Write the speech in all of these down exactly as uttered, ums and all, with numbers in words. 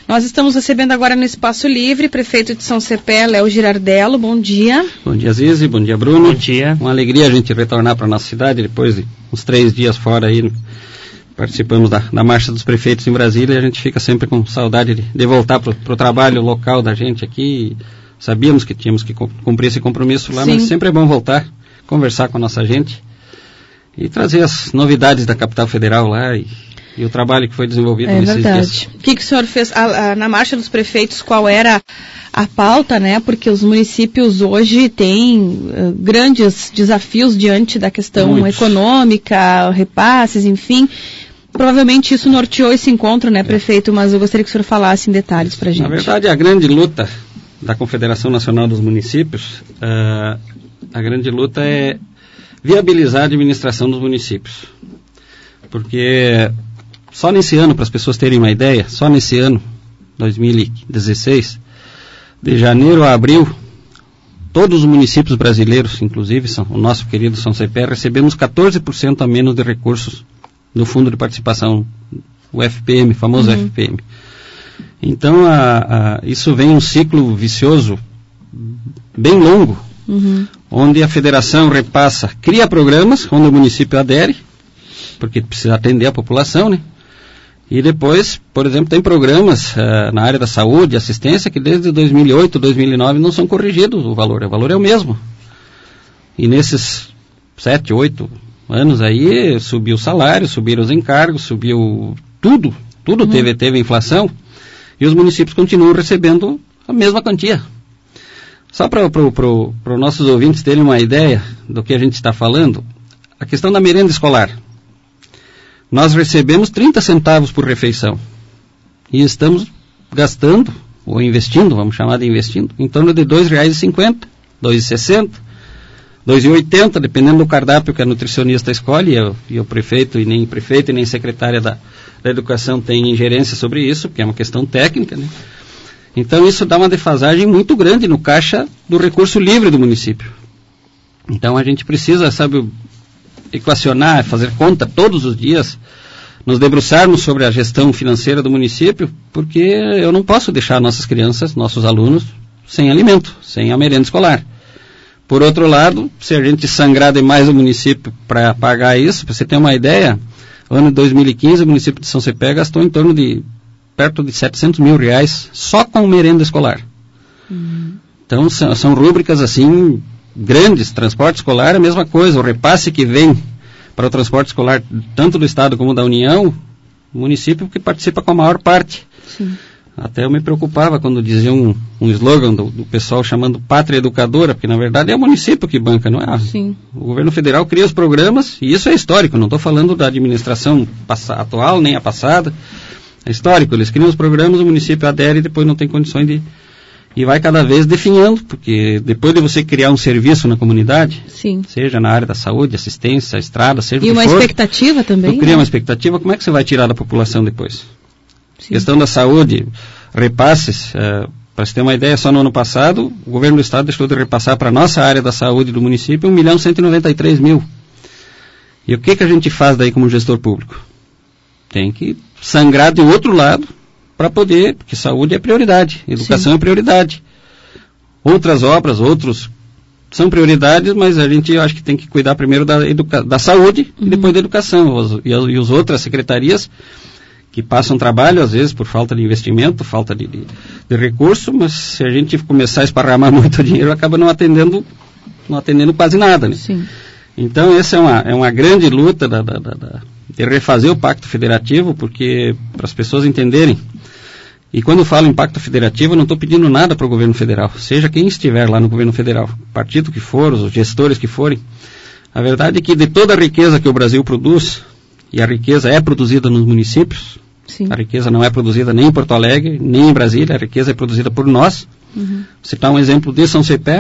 Nós estamos recebendo agora no Espaço Livre, prefeito de São Cepé, Léo Girardello. Bom dia. Bom dia, Zizi. Bom dia, Bruno. Bom dia. Uma alegria a gente retornar para a nossa cidade, depois de uns três dias fora aí. Participamos da, da Marcha dos Prefeitos em Brasília e a gente fica sempre com saudade de, de voltar para o trabalho local da gente aqui. Sabíamos que tínhamos que cumprir esse compromisso lá, Sim. mas sempre é bom voltar, conversar com a nossa gente e trazer as novidades da capital federal lá e, e o trabalho que foi desenvolvido é nesses verdade. dias. O que, que o senhor fez a, a, na Marcha dos Prefeitos? Qual era a pauta, né? Porque os municípios hoje têm uh, grandes desafios diante da questão Muitos. econômica, repasses, enfim. Provavelmente isso norteou esse encontro, né, prefeito? Mas eu gostaria que o senhor falasse em detalhes para a gente. Na verdade, a grande luta da Confederação Nacional dos Municípios, uh, a grande luta é viabilizar a administração dos municípios. Porque só nesse ano, para as pessoas terem uma ideia, só nesse ano, dois mil e dezesseis, de janeiro a abril, todos os municípios brasileiros, inclusive são, o nosso querido São Cepé, recebemos catorze por cento a menos de recursos do Fundo de Participação, o F P M, famoso uhum. F P M. Então, a, a, isso vem um ciclo vicioso bem longo, uhum. onde a federação repassa, cria programas, onde o município adere, porque precisa atender a população, né? E depois, por exemplo, tem programas uh, na área da saúde, assistência, que desde dois mil e oito, dois mil e nove não são corrigidos o valor, o valor é o mesmo. E nesses sete, oito anos aí, subiu o salário, subiram os encargos, subiu tudo, tudo uhum. teve, teve inflação, e os municípios continuam recebendo a mesma quantia. Só para os nossos ouvintes terem uma ideia do que a gente está falando, a questão da merenda escolar. Nós recebemos trinta centavos por refeição, e estamos gastando, ou investindo, vamos chamar de investindo, em torno de dois reais e cinquenta, dois reais e sessenta, dois reais e oitenta, dependendo do cardápio que a nutricionista escolhe, e, eu, e o prefeito, e nem prefeito, e nem secretária da, da Educação tem ingerência sobre isso, porque é uma questão técnica, né? Então isso dá uma defasagem muito grande no caixa do recurso livre do município. Então a gente precisa, sabe, equacionar, fazer conta todos os dias, nos debruçarmos sobre a gestão financeira do município, porque eu não posso deixar nossas crianças, nossos alunos, sem alimento, sem a merenda escolar. Por outro lado, se a gente sangrar demais o município para pagar isso, para você ter uma ideia, no ano de dois mil e quinze, o município de São Cepé gastou em torno de, perto de setecentos mil reais, só com merenda escolar. Uhum. Então, são, são rúbricas, assim, grandes. Transporte escolar é a mesma coisa, o repasse que vem para o transporte escolar, tanto do Estado como da União, o município que participa com a maior parte. Sim. Até eu me preocupava quando dizia um, um slogan do, do pessoal chamando Pátria Educadora, porque na verdade é o município que banca, não é? Sim. O governo federal cria os programas, e isso é histórico, não estou falando da administração atual, nem a passada, é histórico, eles criam os programas, o município adere e depois não tem condições de... E vai cada vez definhando, porque depois de você criar um serviço na comunidade, Sim. seja na área da saúde, assistência, estrada, seja e o que for... E uma expectativa também, tu cria né? uma expectativa, como é que você vai tirar da população depois? Sim. Questão da saúde, repasses, uh, para você ter uma ideia, só no ano passado, o governo do estado deixou de repassar para a nossa área da saúde do município um milhão cento e noventa e três mil. E o que, que a gente faz daí como gestor público? Tem que sangrar do outro lado para poder, porque saúde é prioridade, educação Sim. é prioridade. Outras obras, outros são prioridades, mas a gente eu acho que tem que cuidar primeiro da, educa- da saúde uhum. e depois da educação. Os, e, e as outras secretarias que passam trabalho, às vezes, por falta de investimento, falta de, de, de recurso, mas se a gente começar a esparramar muito dinheiro, acaba não atendendo, não atendendo quase nada, né? Sim. Então, essa é uma, é uma grande luta da, da, da, da, de refazer o Pacto Federativo, porque, para as pessoas entenderem, e quando eu falo em Pacto Federativo, eu não estou pedindo nada para o governo federal, seja quem estiver lá no governo federal, partido que for, os gestores que forem, a verdade é que de toda a riqueza que o Brasil produz, e a riqueza é produzida nos municípios, Sim. a riqueza não é produzida nem em Porto Alegre, nem em Brasília, a riqueza é produzida por nós. Uhum. Vou citar um exemplo de São Cepé,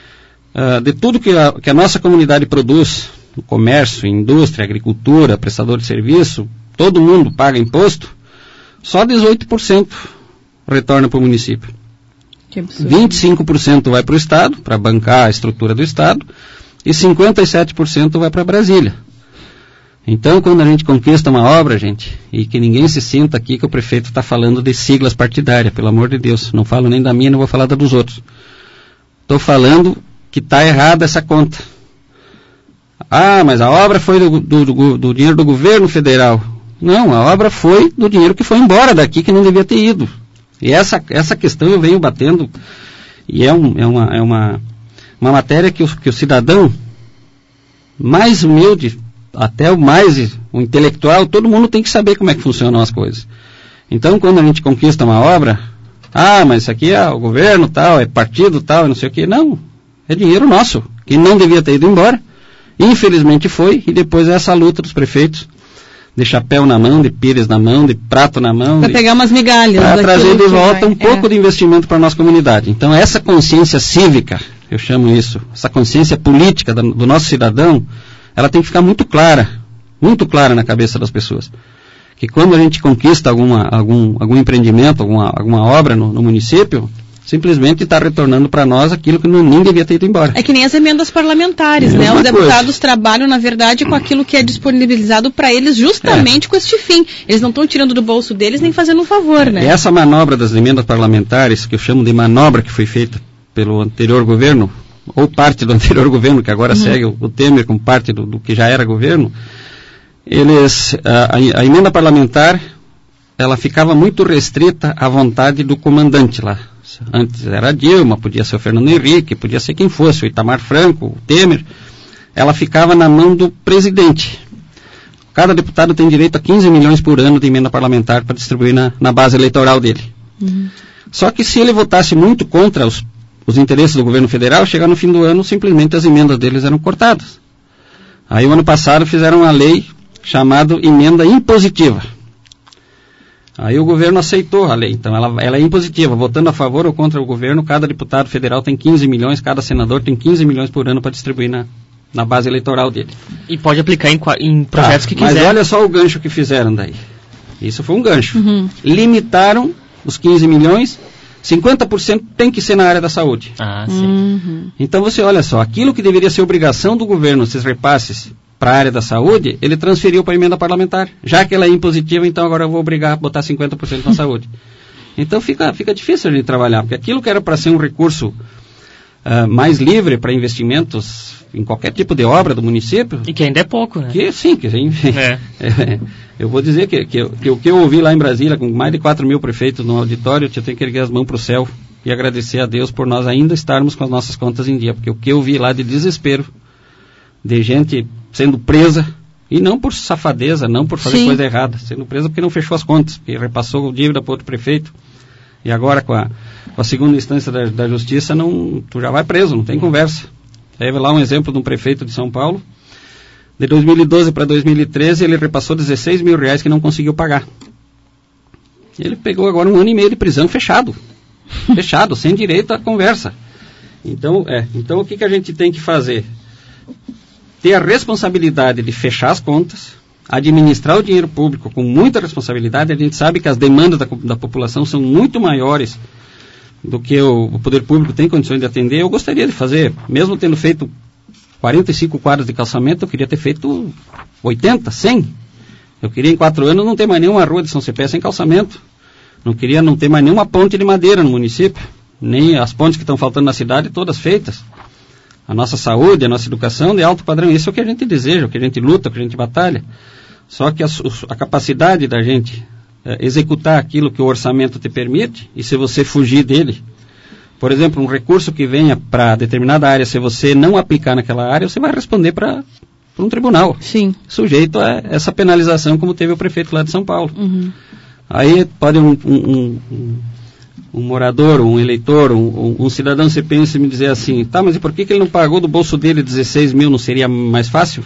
uh, de tudo que a, que a nossa comunidade produz, no comércio, indústria, agricultura, prestador de serviço, todo mundo paga imposto, só dezoito por cento retorna para o município. Que absurdo. vinte e cinco por cento vai para o Estado, para bancar a estrutura do Estado, e cinquenta e sete por cento vai para Brasília. Então, quando a gente conquista uma obra, gente, e que ninguém se sinta aqui que o prefeito está falando de siglas partidárias, pelo amor de Deus, não falo nem da minha, não vou falar da dos outros. Estou falando que está errada essa conta. Ah, mas a obra foi do, do, do, do dinheiro do governo federal. Não, a obra foi do dinheiro que foi embora daqui, que não devia ter ido. E essa, essa questão eu venho batendo, e é, um, é, uma, é uma, uma matéria que o, que o cidadão mais humilde, até o mais o intelectual, todo mundo tem que saber como é que funcionam as coisas. Então, quando a gente conquista uma obra, ah, mas isso aqui é o governo tal, é partido tal, não sei o quê. Não, é dinheiro nosso, que não devia ter ido embora. Infelizmente foi, e depois é essa luta dos prefeitos, de chapéu na mão, de pires na mão, de prato na mão. Para pegar umas migalhas. Para trazer de volta vai, um pouco é. de investimento para a nossa comunidade. Então, essa consciência cívica, eu chamo isso, essa consciência política do, do nosso cidadão, ela tem que ficar muito clara, muito clara na cabeça das pessoas. Que quando a gente conquista alguma, algum, algum empreendimento, alguma, alguma obra no, no município, simplesmente está retornando para nós aquilo que não, nem devia ter ido embora. É que nem as emendas parlamentares, é né? Os deputados coisa. trabalham, na verdade, com aquilo que é disponibilizado para eles justamente é. com este fim. Eles não estão tirando do bolso deles nem fazendo um favor, né? E essa manobra das emendas parlamentares, que eu chamo de manobra que foi feita pelo anterior governo, ou parte do anterior governo, que agora uhum. segue o, o Temer como parte do, do que já era governo, eles, a, a emenda parlamentar, ela ficava muito restrita à vontade do comandante lá. Antes era a Dilma, podia ser o Fernando Henrique, podia ser quem fosse, o Itamar Franco, o Temer. Ela ficava na mão do presidente. Cada deputado tem direito a quinze milhões por ano de emenda parlamentar para distribuir na, na base eleitoral dele. Uhum. Só que se ele votasse muito contra os, os interesses do governo federal, chegar no fim do ano, simplesmente as emendas deles eram cortadas. Aí, o ano passado, fizeram uma lei chamada emenda impositiva. Aí o governo aceitou a lei, então ela, ela é impositiva, votando a favor ou contra o governo, cada deputado federal tem quinze milhões, cada senador tem quinze milhões por ano para distribuir na, na base eleitoral dele. E pode aplicar em, em projetos ah, que quiser. Mas olha só o gancho que fizeram daí. Isso foi um gancho. Uhum. Limitaram os quinze milhões, cinquenta por cento tem que ser na área da saúde. Ah, sim. Uhum. Então você olha só, aquilo que deveria ser obrigação do governo, esses repasses para a área da saúde, ele transferiu para a emenda parlamentar. Já que ela é impositiva, então agora eu vou obrigar a botar cinquenta por cento na saúde. Então fica, fica difícil a gente trabalhar, porque aquilo que era para ser um recurso uh, mais livre para investimentos em qualquer tipo de obra do município... E que ainda é pouco, né? Que sim, que é. é, eu vou dizer que, que, que o que eu ouvi lá em Brasília, com mais de quatro mil prefeitos no auditório, eu tenho que erguer as mãos para o céu e agradecer a Deus por nós ainda estarmos com as nossas contas em dia, porque o que eu vi lá de desespero, de gente sendo presa, e não por safadeza, não por fazer Sim. coisa errada, sendo presa porque não fechou as contas, porque repassou dívida para outro prefeito, e agora com a, com a segunda instância da, da justiça, não, tu já vai preso, não tem conversa. Teve lá um exemplo de um prefeito de São Paulo, de dois mil e doze para dois mil e treze, ele repassou dezesseis mil reais que não conseguiu pagar. Ele pegou agora um ano e meio de prisão fechado, fechado, sem direito à conversa. Então, é, então o que, que a gente tem que fazer? Ter a responsabilidade de fechar as contas, administrar o dinheiro público com muita responsabilidade. A gente sabe que as demandas da, da população são muito maiores do que o, o poder público tem condições de atender. Eu gostaria de fazer, mesmo tendo feito quarenta e cinco quadras de calçamento, eu queria ter feito oitenta, cem. Eu queria em quatro anos não ter mais nenhuma rua de São Cepé sem calçamento. Não queria não ter mais nenhuma ponte de madeira no município, nem as pontes que estão faltando na cidade, todas feitas. A nossa saúde, a nossa educação de alto padrão, isso é o que a gente deseja, o que a gente luta, o que a gente batalha. Só que a, a capacidade da gente é, executar aquilo que o orçamento te permite, e se você fugir dele, por exemplo, um recurso que venha para determinada área, se você não aplicar naquela área, você vai responder para um tribunal. Sim. Sujeito a essa penalização, como teve o prefeito lá de São Paulo. Uhum. Aí pode um... um, um, um um morador, um eleitor, um, um, um cidadão se pensa e me dizer assim, tá, mas e por que, que ele não pagou do bolso dele dezesseis mil, não seria mais fácil?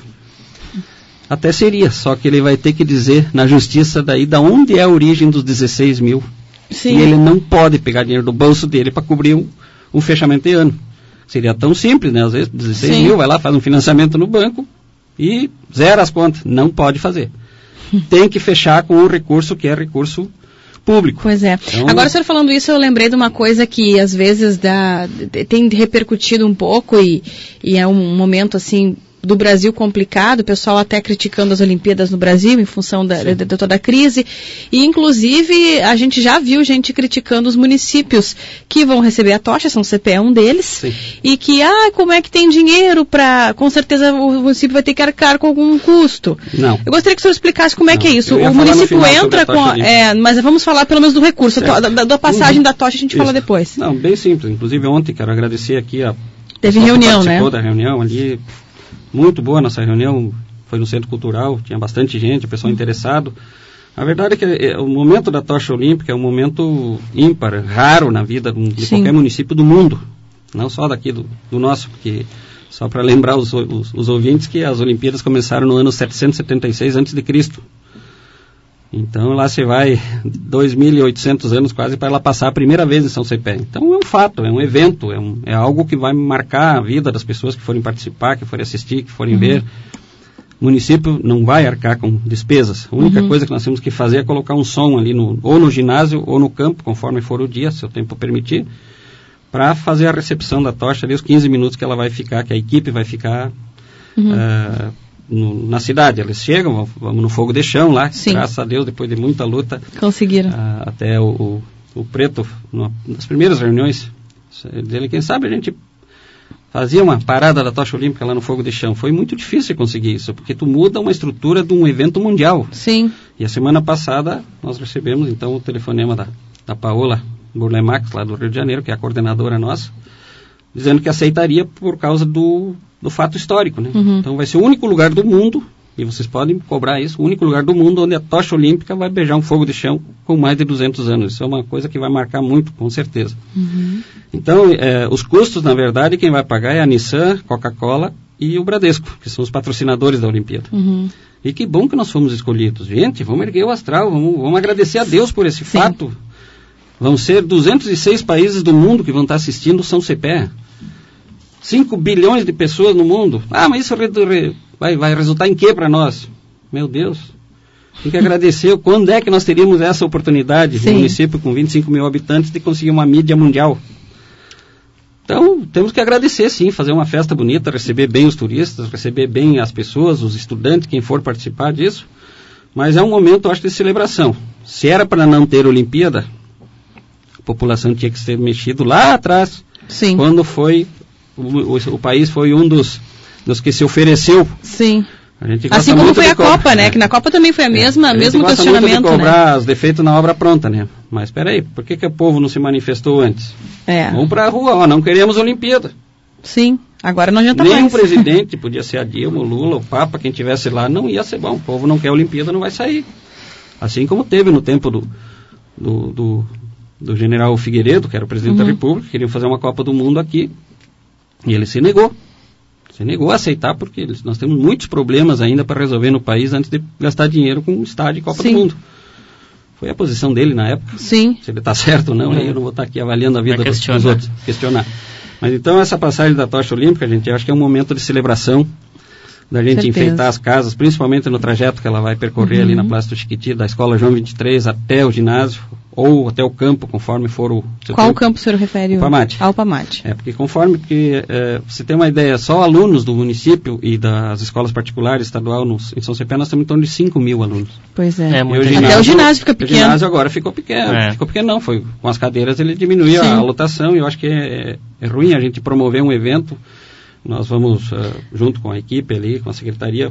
Até seria, só que ele vai ter que dizer na justiça daí da onde é a origem dos dezesseis mil. Sim. E ele não pode pegar dinheiro do bolso dele para cobrir um, um fechamento de ano. Seria tão simples, né? Às vezes dezesseis mil, vai lá, faz um financiamento no banco e zera as contas. Não pode fazer. Tem que fechar com o recurso que é recurso público. Pois é. Então, agora, o senhor falando isso, eu lembrei de uma coisa que às vezes dá, tem repercutido um pouco e, e é um momento assim do Brasil complicado, o pessoal até criticando as Olimpíadas no Brasil em função da, de, de toda a crise, e inclusive a gente já viu gente criticando os municípios que vão receber a tocha, São Cepé é um deles, Sim. e que, ah, como é que tem dinheiro para, com certeza o município vai ter que arcar com algum custo. Não. Eu gostaria que o senhor explicasse como Não. é que é isso. O município entra com, a, é, mas vamos falar pelo menos do recurso, da, da, da passagem uhum. da tocha a gente isso. fala depois. Não, bem simples, inclusive ontem quero agradecer aqui a Teve reunião, né? da reunião ali, muito boa a nossa reunião, foi no Centro Cultural, tinha bastante gente, o pessoal uhum. interessado. A verdade é que é, o momento da tocha olímpica é um momento ímpar, raro na vida de Sim. qualquer município do mundo, não só daqui do, do nosso, porque só para lembrar os, os, os ouvintes que as Olimpíadas começaram no ano setecentos e setenta e seis antes de Cristo. Então lá você vai dois mil e oitocentos anos quase para ela passar a primeira vez em São Cepé. Então é um fato, é um evento, é, um, é algo que vai marcar a vida das pessoas que forem participar, que forem assistir, que forem uhum. ver. O município não vai arcar com despesas. A única uhum. coisa que nós temos que fazer é colocar um som ali, no, ou no ginásio ou no campo, conforme for o dia, se o tempo permitir, para fazer a recepção da tocha ali, os quinze minutos que ela vai ficar, que a equipe vai ficar... Uhum. Uh, No, na cidade, eles chegam, vamos no fogo de chão lá, Sim. graças a Deus, depois de muita luta, conseguiram. Uh, até o, o, o Preto, no, nas primeiras reuniões dele, quem sabe a gente fazia uma parada da tocha olímpica lá no fogo de chão. Foi muito difícil conseguir isso, porque tu muda uma estrutura de um evento mundial. Sim. E a semana passada nós recebemos então o telefonema da, da Paola Burlemax, lá do Rio de Janeiro, que é a coordenadora nossa, dizendo que aceitaria por causa do do fato histórico, né? Uhum. Então vai ser o único lugar do mundo, e vocês podem cobrar isso, o único lugar do mundo onde a tocha olímpica vai beijar um fogo de chão com mais de duzentos anos. Isso é uma coisa que vai marcar muito, com certeza. Uhum. Então, é, os custos, na verdade, quem vai pagar é a Nissan, Coca-Cola e o Bradesco, que são os patrocinadores da Olimpíada. Uhum. E que bom que nós fomos escolhidos. Gente, vamos erguer o astral, vamos, vamos agradecer a Deus por esse Sim. fato. Vão ser duzentos e seis países do mundo que vão estar assistindo São Cepé. cinco bilhões de pessoas no mundo. Ah, mas isso re, re, vai, vai resultar em quê para nós? Meu Deus. Tem que agradecer. Quando é que nós teríamos essa oportunidade, no município com vinte e cinco mil habitantes, de conseguir uma mídia mundial? Então, temos que agradecer, sim, fazer uma festa bonita, receber bem os turistas, receber bem as pessoas, os estudantes, quem for participar disso. Mas é um momento, eu acho, de celebração. Se era para não ter Olimpíada, a população tinha que ser mexido lá atrás, sim. quando foi... O, o, o país foi um dos, dos que se ofereceu. Sim. A gente assim como foi a co- Copa, né? É. Que na Copa também foi a mesma, é. mesmo questionamento, muito de cobrar, né? Os defeitos na obra pronta, né? Mas espera aí, por que, que o povo não se manifestou antes? É. Vamos para a rua, ó, não queremos Olimpíada. Sim, agora não adianta mais. Nem o presidente, podia ser a Dilma, o Lula, o Papa, quem tivesse lá, não ia ser bom. O povo não quer Olimpíada, não vai sair. Assim como teve no tempo do, do, do, do general Figueiredo, que era o presidente uhum. da República, queriam fazer uma Copa do Mundo aqui. E ele se negou, se negou a aceitar, porque nós temos muitos problemas ainda para resolver no país antes de gastar dinheiro com estádio e Copa Sim. do Mundo. Foi a posição dele na época. Sim. Se ele está certo ou não, é. eu não vou estar aqui avaliando a vida dos, dos outros, questionar. Mas então essa passagem da tocha olímpica, gente, eu acho que é um momento de celebração, da gente Certeza. enfeitar as casas, principalmente no trajeto que ela vai percorrer uhum. ali na Praça do Chiquiti, da Escola João vinte e três até o ginásio, ou até o campo, conforme for o... Qual tempo. campo o senhor refere? O Pamate. Ao Pamate. É, porque conforme que, é, você tem uma ideia, só alunos do município e das escolas particulares estadual no, em São Cepé, nós temos em torno de cinco mil alunos. Pois é. é o ginásio, até o ginásio fica pequeno. O ginásio agora ficou pequeno. É. Ficou pequeno não, foi com as cadeiras ele diminuiu a, a lotação, e eu acho que é, é ruim a gente promover um evento. Nós vamos, uh, junto com a equipe ali, com a secretaria,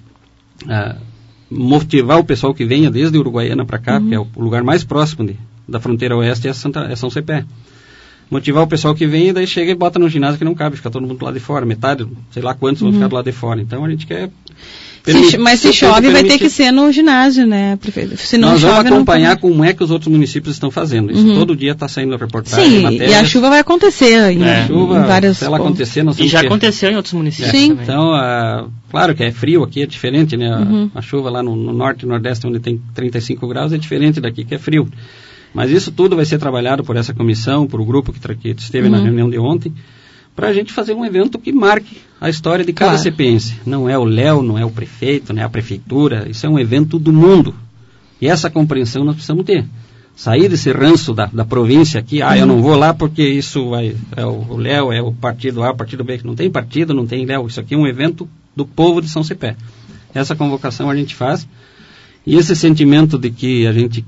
uh, motivar o pessoal que venha desde Uruguaiana para cá, uhum. que é o lugar mais próximo de, da fronteira oeste, é, Santa, é São Cepé. Motivar o pessoal que vem e daí chega e bota no ginásio que não cabe, fica todo mundo do lado de fora, metade, sei lá quantos uhum. vão ficar do lado de fora. Então a gente quer... Se, mas se chove vai ter que ser no ginásio, né, prefeito? Se não Nós chove, vamos acompanhar como é que os outros municípios estão fazendo. Isso uhum. todo dia está saindo a reportagem. Sim, matérias. E a chuva vai acontecer em, é. chuva, em vários se ela pontos. acontecer, nós E já ter... aconteceu em outros municípios. Sim. Também. Então, uh, claro que é frio aqui, é diferente, né? Uhum. A, a chuva lá no, no norte e nordeste, onde tem trinta e cinco graus, é diferente daqui, que é frio. Mas isso tudo vai ser trabalhado por essa comissão, por o grupo que, tra- que esteve uhum. na reunião de ontem, para a gente fazer um evento que marque a história de cada claro. cepense. Não é o Léo, não é o prefeito, não é a prefeitura, isso é um evento do mundo. E essa compreensão nós precisamos ter. Sair desse ranço da, da província aqui, ah, uhum. eu não vou lá porque isso vai, é o Léo, é o partido A, o partido B, que não tem partido, não tem Léo, isso aqui é um evento do povo de São Cepé. Essa convocação a gente faz, e esse sentimento de que a gente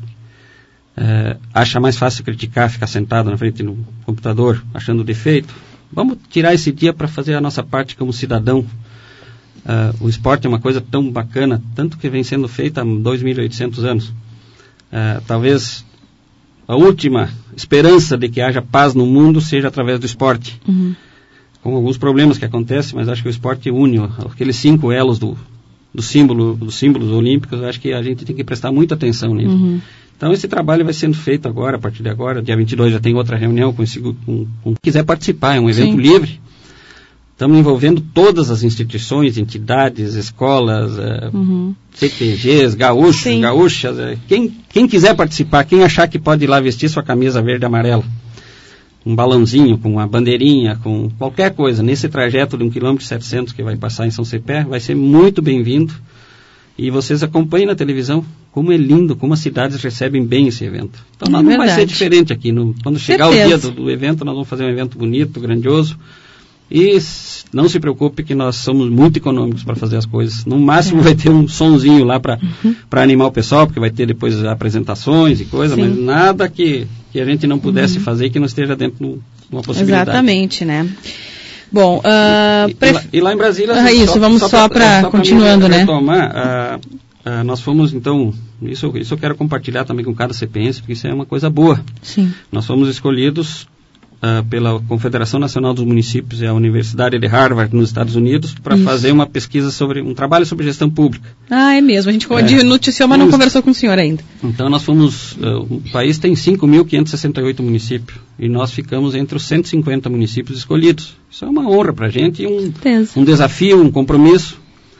é, acha mais fácil criticar, ficar sentado na frente do computador, achando defeito, vamos tirar esse dia para fazer a nossa parte como cidadão. Uh, o esporte é uma coisa tão bacana, tanto que vem sendo feita há dois mil e oitocentos anos. Uh, talvez a última esperança de que haja paz no mundo seja através do esporte. Uhum. Com alguns problemas que acontecem, mas acho que o esporte une aqueles cinco elos do, do símbolo, dos símbolos olímpicos. Acho que a gente tem que prestar muita atenção nisso. Uhum. Então esse trabalho vai sendo feito agora, a partir de agora. Dia vinte e dois já tem outra reunião com, esse, com, com quem quiser participar, é um evento Sim. livre. Estamos envolvendo todas as instituições, entidades, escolas, uh, uhum. C T Gs, gaúchos, Sim. gaúchas. Uh, quem, quem quiser participar, quem achar que pode ir lá vestir sua camisa verde e amarela, um balãozinho, com uma bandeirinha, com qualquer coisa, nesse trajeto de um quilômetro e setecentos que vai passar em São Cepé, vai ser muito bem-vindo. E vocês acompanhem na televisão como é lindo, como as cidades recebem bem esse evento. Então, é nós não vai ser diferente aqui. No, quando chegar Certeza. o dia do, do evento, nós vamos fazer um evento bonito, grandioso. E não se preocupe que nós somos muito econômicos para fazer as coisas. No máximo é. vai ter um sonzinho lá para uhum. para animar o pessoal, porque vai ter depois apresentações e coisa, mas nada que, que a gente não pudesse uhum. fazer que não esteja dentro de uma possibilidade. Exatamente, né? Bom, uh, e, pref... e, lá, e lá em Brasília... Ah, isso, só, vamos só, só para continuando, né? Retomar, uh, uh, nós fomos, então, isso, isso eu quero compartilhar também com cada cepense, porque isso é uma coisa boa. Sim. Nós fomos escolhidos Uh, pela Confederação Nacional dos Municípios e a Universidade de Harvard nos Estados Unidos para fazer uma pesquisa sobre, um trabalho sobre gestão pública. Ah, é mesmo, a gente é, noticiou, mas não conversou com o senhor ainda. Então nós fomos, uh, o país tem cinco mil quinhentos e sessenta e oito municípios e nós ficamos entre os cento e cinquenta municípios escolhidos. Isso é uma honra para a gente e um, um desafio, um compromisso.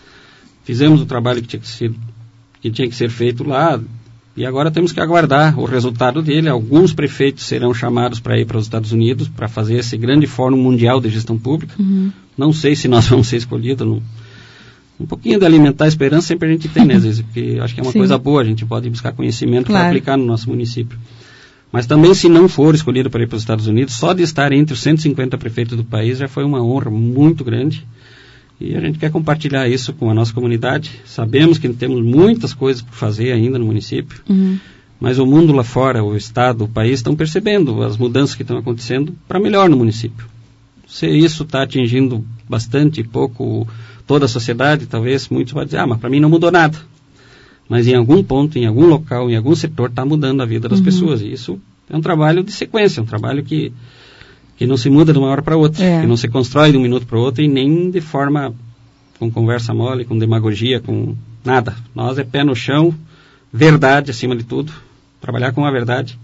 Fizemos o trabalho que tinha que ser, que tinha que ser feito lá. E agora temos que aguardar o resultado dele. Alguns prefeitos serão chamados para ir para os Estados Unidos para fazer esse grande fórum mundial de gestão pública. Uhum. Não sei se nós vamos ser escolhidos. Não. Um pouquinho de alimentar a esperança sempre a gente tem, né, às vezes, porque acho que é uma Sim. coisa boa, a gente pode buscar conhecimento claro. para aplicar no nosso município. Mas também, se não for escolhido para ir para os Estados Unidos, só de estar entre os cento e cinquenta prefeitos do país já foi uma honra muito grande. E a gente quer compartilhar isso com a nossa comunidade. Sabemos que temos muitas coisas por fazer ainda no município, uhum. mas o mundo lá fora, o Estado, o país, estão percebendo as mudanças que estão acontecendo para melhor no município. Se isso está atingindo bastante, pouco, toda a sociedade, talvez muitos vão dizer, ah, mas para mim não mudou nada. Mas em algum ponto, em algum local, em algum setor, está mudando a vida das uhum. pessoas. E isso é um trabalho de sequência, um trabalho que... que não se muda de uma hora para outra, é. que não se constrói de um minuto para o outro e nem de forma com conversa mole, com demagogia, com nada. Nós é pé no chão, verdade acima de tudo, trabalhar com a verdade.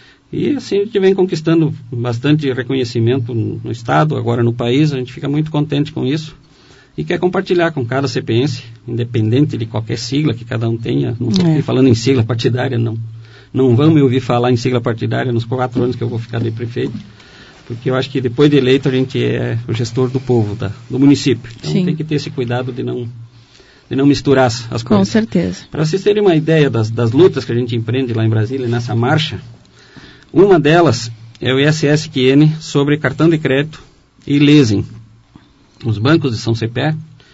E assim a gente vem conquistando bastante reconhecimento no, no Estado, agora no país, a gente fica muito contente com isso e quer compartilhar com cada cepense, independente de qualquer sigla que cada um tenha. Não estou é. falando em sigla partidária, não. Não vão me ouvir falar em sigla partidária nos quatro anos que eu vou ficar de prefeito. Porque eu acho que depois de eleito a gente é o gestor do povo, da, do município. Então Sim. tem que ter esse cuidado de não, de não misturar as, as coisas. Com certeza. Para vocês terem uma ideia das, das lutas que a gente empreende lá em Brasília, nessa marcha, uma delas é o I S S Q N sobre cartão de crédito e leasing. Os bancos de São Cepé,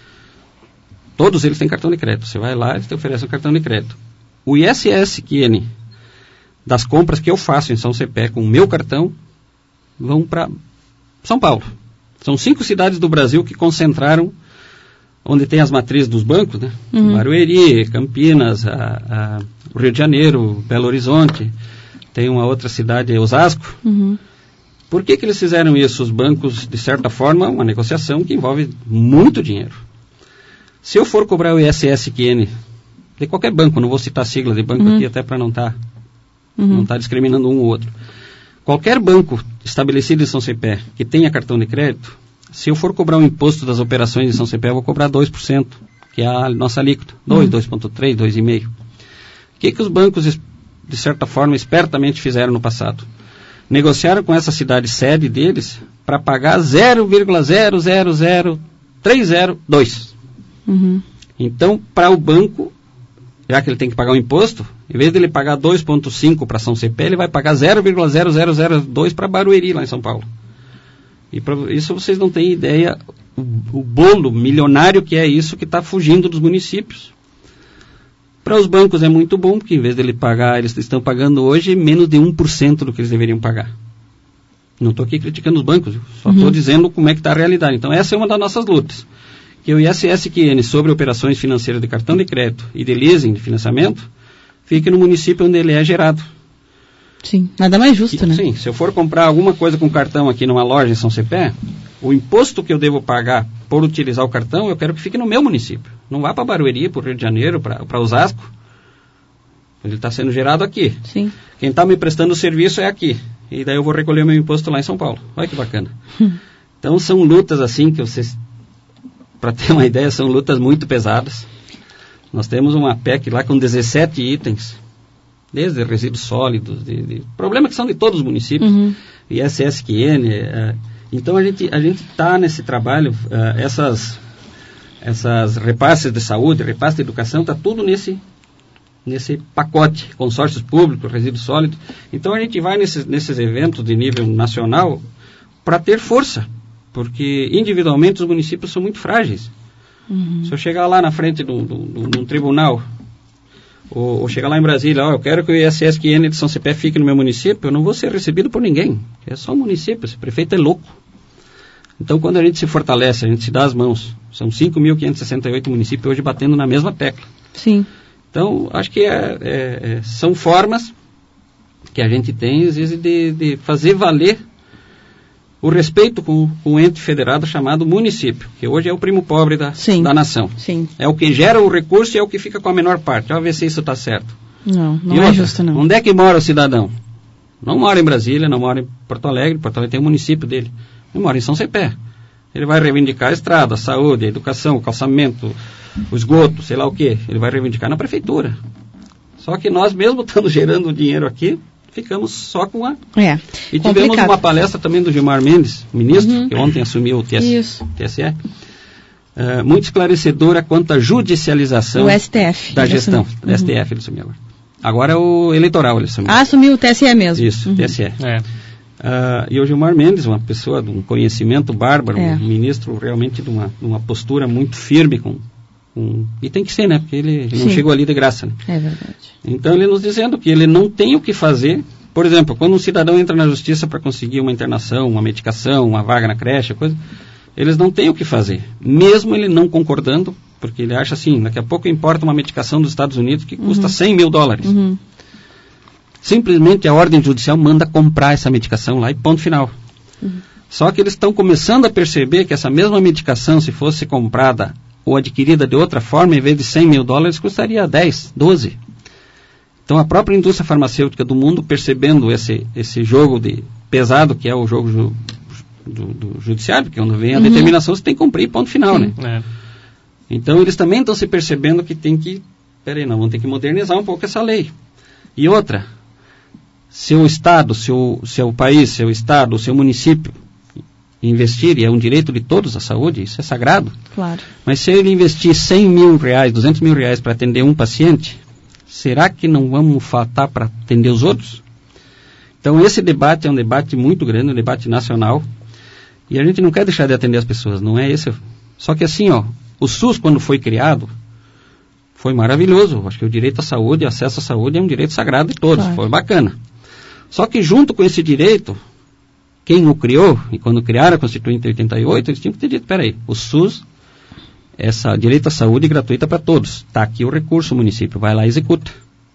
todos eles têm cartão de crédito. Você vai lá e eles te oferecem um cartão de crédito. O I S S Q N das compras que eu faço em São Cepé com o meu cartão, vão para São Paulo. São cinco cidades do Brasil que concentraram onde tem as matrizes dos bancos, né? Uhum. Barueri, Campinas, a, a, o Rio de Janeiro, Belo Horizonte, tem uma outra cidade, Osasco. Uhum. Por que que eles fizeram isso? Os bancos, de certa forma, uma negociação que envolve muito dinheiro. Se eu for cobrar o I S S Q N de qualquer banco, não vou citar a sigla de banco uhum. aqui, até para não estar tá, uhum. não tá discriminando um ou outro. Qualquer banco estabelecido em São Cepé que tenha cartão de crédito, se eu for cobrar o imposto das operações em São Cepé, eu vou cobrar dois por cento, que é a nossa alíquota. dois, dois vírgula três, dois vírgula cinco por cento. O que que os bancos, de certa forma, espertamente fizeram no passado? Negociaram com essa cidade sede deles para pagar zero vírgula zero zero zero três zero dois. Uhum. Então, para o banco, já que ele tem que pagar o imposto, em vez de ele pagar dois vírgula cinco para São Cepé, ele vai pagar zero vírgula zero zero zero dois para Barueri, lá em São Paulo. E pra, isso vocês não têm ideia o, o bolo milionário que é isso que está fugindo dos municípios. Para os bancos é muito bom, porque em vez de ele pagar, eles estão pagando hoje menos de um por cento do que eles deveriam pagar. Não estou aqui criticando os bancos, só estou uhum. dizendo como é que está a realidade. Então essa é uma das nossas lutas. Que o I S S Q N sobre operações financeiras de cartão de crédito e de leasing, de financiamento, fique no município onde ele é gerado. Sim, nada mais justo, e, né? Sim, se eu for comprar alguma coisa com cartão aqui numa loja em São Cepé, o imposto que eu devo pagar por utilizar o cartão, eu quero que fique no meu município. Não vá para Barueri, para o Rio de Janeiro, para Osasco. Ele está sendo gerado aqui. Sim. Quem está me prestando o serviço é aqui. E daí eu vou recolher o meu imposto lá em São Paulo. Olha que bacana. Hum. Então são lutas assim que vocês, para ter uma ideia, são lutas muito pesadas. Nós temos uma P E C lá com dezessete itens, desde resíduos sólidos, de, de problemas que são de todos os municípios, uhum. I S S Q N. É, então a gente a gente está nesse trabalho, é, essas, essas repasses de saúde, repasses de educação, está tudo nesse, nesse pacote, consórcios públicos, resíduos sólidos. Então a gente vai nesses, nesses eventos de nível nacional para ter força, porque individualmente os municípios são muito frágeis. Uhum. Se eu chegar lá na frente de um tribunal, ou, ou chegar lá em Brasília, ó, eu quero que o I S S Q N de São Cepé fique no meu município, eu não vou ser recebido por ninguém. É só um município, esse prefeito é louco. Então, quando a gente se fortalece, a gente se dá as mãos. São cinco mil quinhentos e sessenta e oito municípios hoje batendo na mesma tecla. Sim. Então, acho que é, é, é, são formas que a gente tem, às vezes, de, de fazer valer o respeito com, com o ente federado chamado município, que hoje é o primo pobre da, da nação. Sim. É o que gera o recurso e é o que fica com a menor parte. Vamos ver se isso está certo. Não, não e é outra, justo, não. Onde é que mora o cidadão? Não mora em Brasília, não mora em Porto Alegre. Porto Alegre tem o município dele. Ele mora em São Cepé. Ele vai reivindicar a estrada, a saúde, a educação, o calçamento, o esgoto, sei lá o quê. Ele vai reivindicar na prefeitura. Só que nós, mesmo estando gerando dinheiro aqui, ficamos só com a... É, e tivemos complicado. Uma palestra também do Gilmar Mendes, ministro, uhum. que ontem assumiu o T S, Isso. T S E, uh, muito esclarecedora quanto à judicialização o S T F, da gestão. Uhum. Do S T F ele assumiu agora. Agora é o eleitoral ele assumiu. Ah, assumiu o T S E mesmo. Isso, uhum. T S E. É. Uh, e o Gilmar Mendes, uma pessoa de um conhecimento bárbaro, é. um ministro realmente de uma, de uma postura muito firme com... Um, e tem que ser, né? Porque ele, ele não chegou ali de graça, né? É verdade. Então ele nos dizendo que ele não tem o que fazer. Por exemplo, quando um cidadão entra na justiça para conseguir uma internação, uma medicação, uma vaga na creche, coisa, eles não têm o que fazer. Mesmo ele não concordando, porque ele acha assim, daqui a pouco importa uma medicação dos Estados Unidos que custa uhum. cem mil dólares. Uhum. Simplesmente a ordem judicial manda comprar essa medicação lá e ponto final. Uhum. Só que eles estão começando a perceber que essa mesma medicação, se fosse comprada ou adquirida de outra forma, em vez de cem mil dólares, custaria dez, doze. Então a própria indústria farmacêutica do mundo, percebendo esse, esse jogo de pesado, que é o jogo ju, do, do judiciário, porque quando vem a uhum. determinação, você tem que cumprir, ponto final, Sim. né? É. Então eles também estão se percebendo que tem que, peraí, não, vamos ter que modernizar um pouco essa lei. E outra, se o Estado, se o, se o país, se o Estado, se o município investir, e é um direito de todos a saúde, isso é sagrado. Claro. Mas se ele investir cem mil reais, duzentos mil reais para atender um paciente, será que não vamos faltar para atender os outros? Então esse debate é um debate muito grande, um debate nacional, e a gente não quer deixar de atender as pessoas, não é esse. Só que assim, ó, o SUS quando foi criado, foi maravilhoso. Acho que o direito à saúde, acesso à saúde é um direito sagrado de todos, claro. Foi bacana. Só que junto com esse direito, quem o criou, e quando criaram a Constituinte em oitenta e oito, eles tinham que ter dito, peraí, o SUS, essa direito à saúde gratuita para todos. Está aqui o recurso, o município vai lá e executa.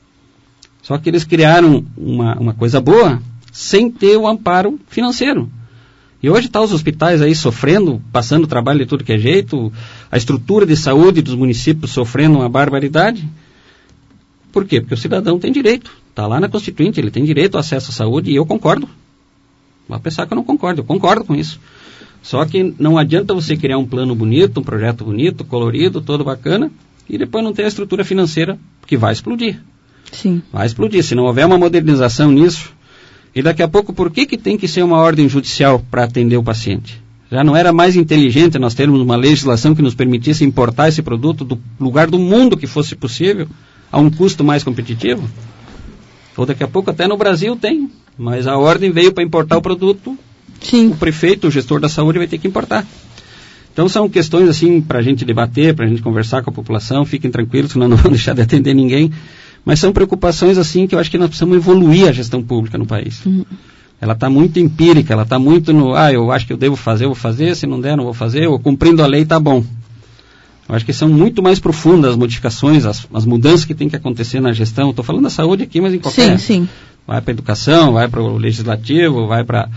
Só que eles criaram uma, uma coisa boa, sem ter o amparo financeiro. E hoje estão tá os hospitais aí sofrendo, passando trabalho de tudo que é jeito, a estrutura de saúde dos municípios sofrendo uma barbaridade. Por quê? Porque o cidadão tem direito. Está lá na Constituinte, ele tem direito ao acesso à saúde, e eu concordo. Vai pensar que eu não concordo, eu concordo com isso. Só que não adianta você criar um plano bonito, um projeto bonito, colorido, todo bacana, e depois não ter a estrutura financeira, que vai explodir. Sim. Vai explodir. Se não houver uma modernização nisso, e daqui a pouco, por que que tem que ser uma ordem judicial para atender o paciente? Já não era mais inteligente nós termos uma legislação que nos permitisse importar esse produto do lugar do mundo que fosse possível, a um custo mais competitivo? Ou daqui a pouco até no Brasil tem, mas a ordem veio para importar o produto. Sim. O prefeito, o gestor da saúde vai ter que importar. Então são questões assim para a gente debater, para a gente conversar com a população, fiquem tranquilos que nós não vamos deixar de atender ninguém, mas são preocupações assim que eu acho que nós precisamos evoluir a gestão pública no país. Uhum. Ela está muito empírica, ela está muito no, ah, eu acho que eu devo fazer, eu vou fazer, se não der, não vou fazer, ou cumprindo a lei está bom. Eu acho que são muito mais profundas as modificações, as, as mudanças que tem que acontecer na gestão. Estou falando da saúde aqui, mas em qualquer... Sim, sim. Vai para a educação, vai para o legislativo, vai para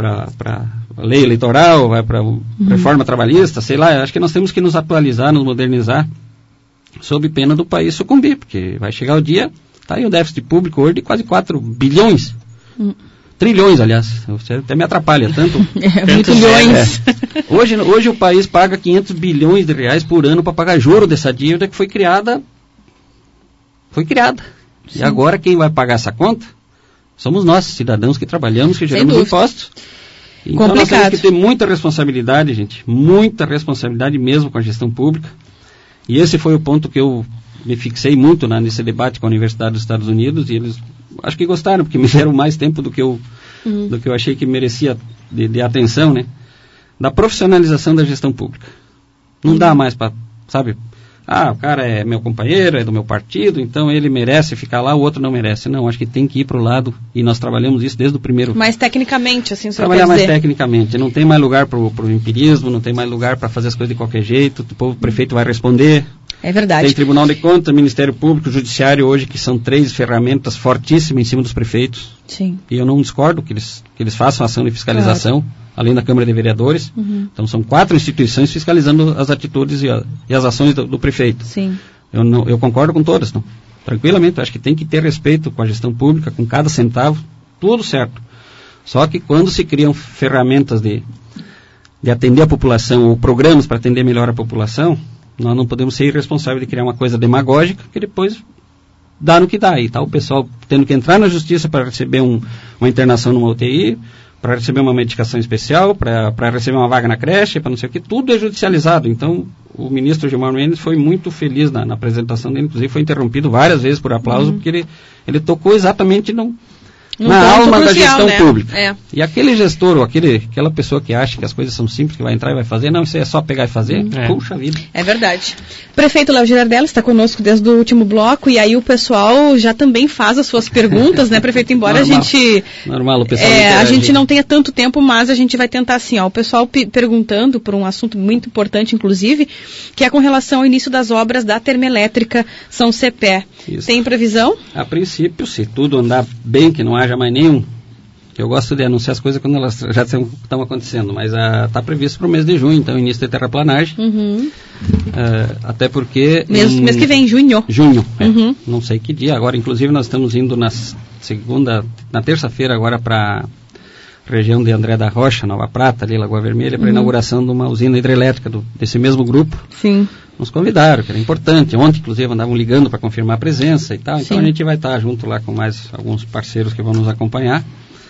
a lei eleitoral, vai para a uhum. reforma trabalhista, sei lá. Acho que nós temos que nos atualizar, nos modernizar, sob pena do país sucumbir, porque vai chegar o dia, está aí o déficit público hoje de quase quatro bilhões. Uhum. Trilhões, aliás, você até me atrapalha, tanto... é, muito bilhões. É. Hoje, hoje o país paga quinhentos bilhões de reais por ano para pagar juro dessa dívida que foi criada, foi criada. Sim. E agora quem vai pagar essa conta somos nós, cidadãos que trabalhamos, que geramos impostos. Então complicado. Nós temos que ter muita responsabilidade, gente, muita responsabilidade mesmo com a gestão pública. E esse foi o ponto que eu me fixei muito né, nesse debate com a Universidade dos Estados Unidos, e eles acho que gostaram, porque me deram mais tempo do que eu, uhum. do que eu achei que merecia de, de atenção, né? Da profissionalização da gestão pública. Não uhum. dá mais para, sabe, ah, o cara é meu companheiro, é do meu partido, então ele merece ficar lá, o outro não merece. Não, acho que tem que ir para o lado, e nós trabalhamos isso desde o primeiro... Mais tecnicamente, assim, só Trabalhar mais dizer. tecnicamente, não tem mais lugar para o empirismo, não tem mais lugar para fazer as coisas de qualquer jeito, o povo, o prefeito vai responder... É verdade. Tem Tribunal de Contas, Ministério Público, Judiciário hoje, que são três ferramentas fortíssimas em cima dos prefeitos. Sim. E eu não discordo que eles, que eles façam ação de fiscalização, claro. além da Câmara de Vereadores. Uhum. Então são quatro instituições fiscalizando as atitudes e, a, e as ações do, do prefeito. Sim. Eu, não, eu concordo com todas, não? Tranquilamente, acho que tem que ter respeito com a gestão pública, com cada centavo, tudo certo. Só que quando se criam ferramentas de, de atender a população, ou programas para atender melhor a população, nós não podemos ser irresponsáveis de criar uma coisa demagógica que depois dá no que dá. E tá o pessoal tendo que entrar na justiça para receber um, uma internação numa U T I, para receber uma medicação especial, para receber uma vaga na creche, para não sei o que, tudo é judicializado. Então, o ministro Gilmar Mendes foi muito feliz na, na apresentação dele, inclusive foi interrompido várias vezes por aplauso, uhum. porque ele, ele tocou exatamente no... Um na alma crucial, da gestão né? pública. É. E aquele gestor, ou aquele, aquela pessoa que acha que as coisas são simples, que vai entrar e vai fazer, não, isso é só pegar e fazer, é. puxa vida. É verdade. O prefeito Léo Girardelli está conosco desde o último bloco, e aí o pessoal já também faz as suas perguntas, né, prefeito? Embora normal, a gente... Normal, o pessoal é, a gente não tenha tanto tempo, mas a gente vai tentar assim, ó, o pessoal perguntando por um assunto muito importante, inclusive, que é com relação ao início das obras da termoelétrica São Cepé. Isso. Tem previsão? A princípio, se tudo andar bem, que não haja mais nenhum... Eu gosto de anunciar as coisas quando elas já estão acontecendo, mas está previsto para o mês de junho, então início de terraplanagem. Uhum. Uh, até porque... Mês, em, mês que vem, junho. Junho, uhum. é, não sei que dia. Agora, inclusive, nós estamos indo na segunda, na terça-feira agora para a região de André da Rocha, Nova Prata, ali, Lagoa Vermelha, para a uhum. inauguração de uma usina hidrelétrica do, desse mesmo grupo. Sim. Nos convidaram, que era importante. Ontem, inclusive, andavam ligando para confirmar a presença e tal. Então, Sim. a gente vai estar junto lá com mais alguns parceiros que vão nos acompanhar.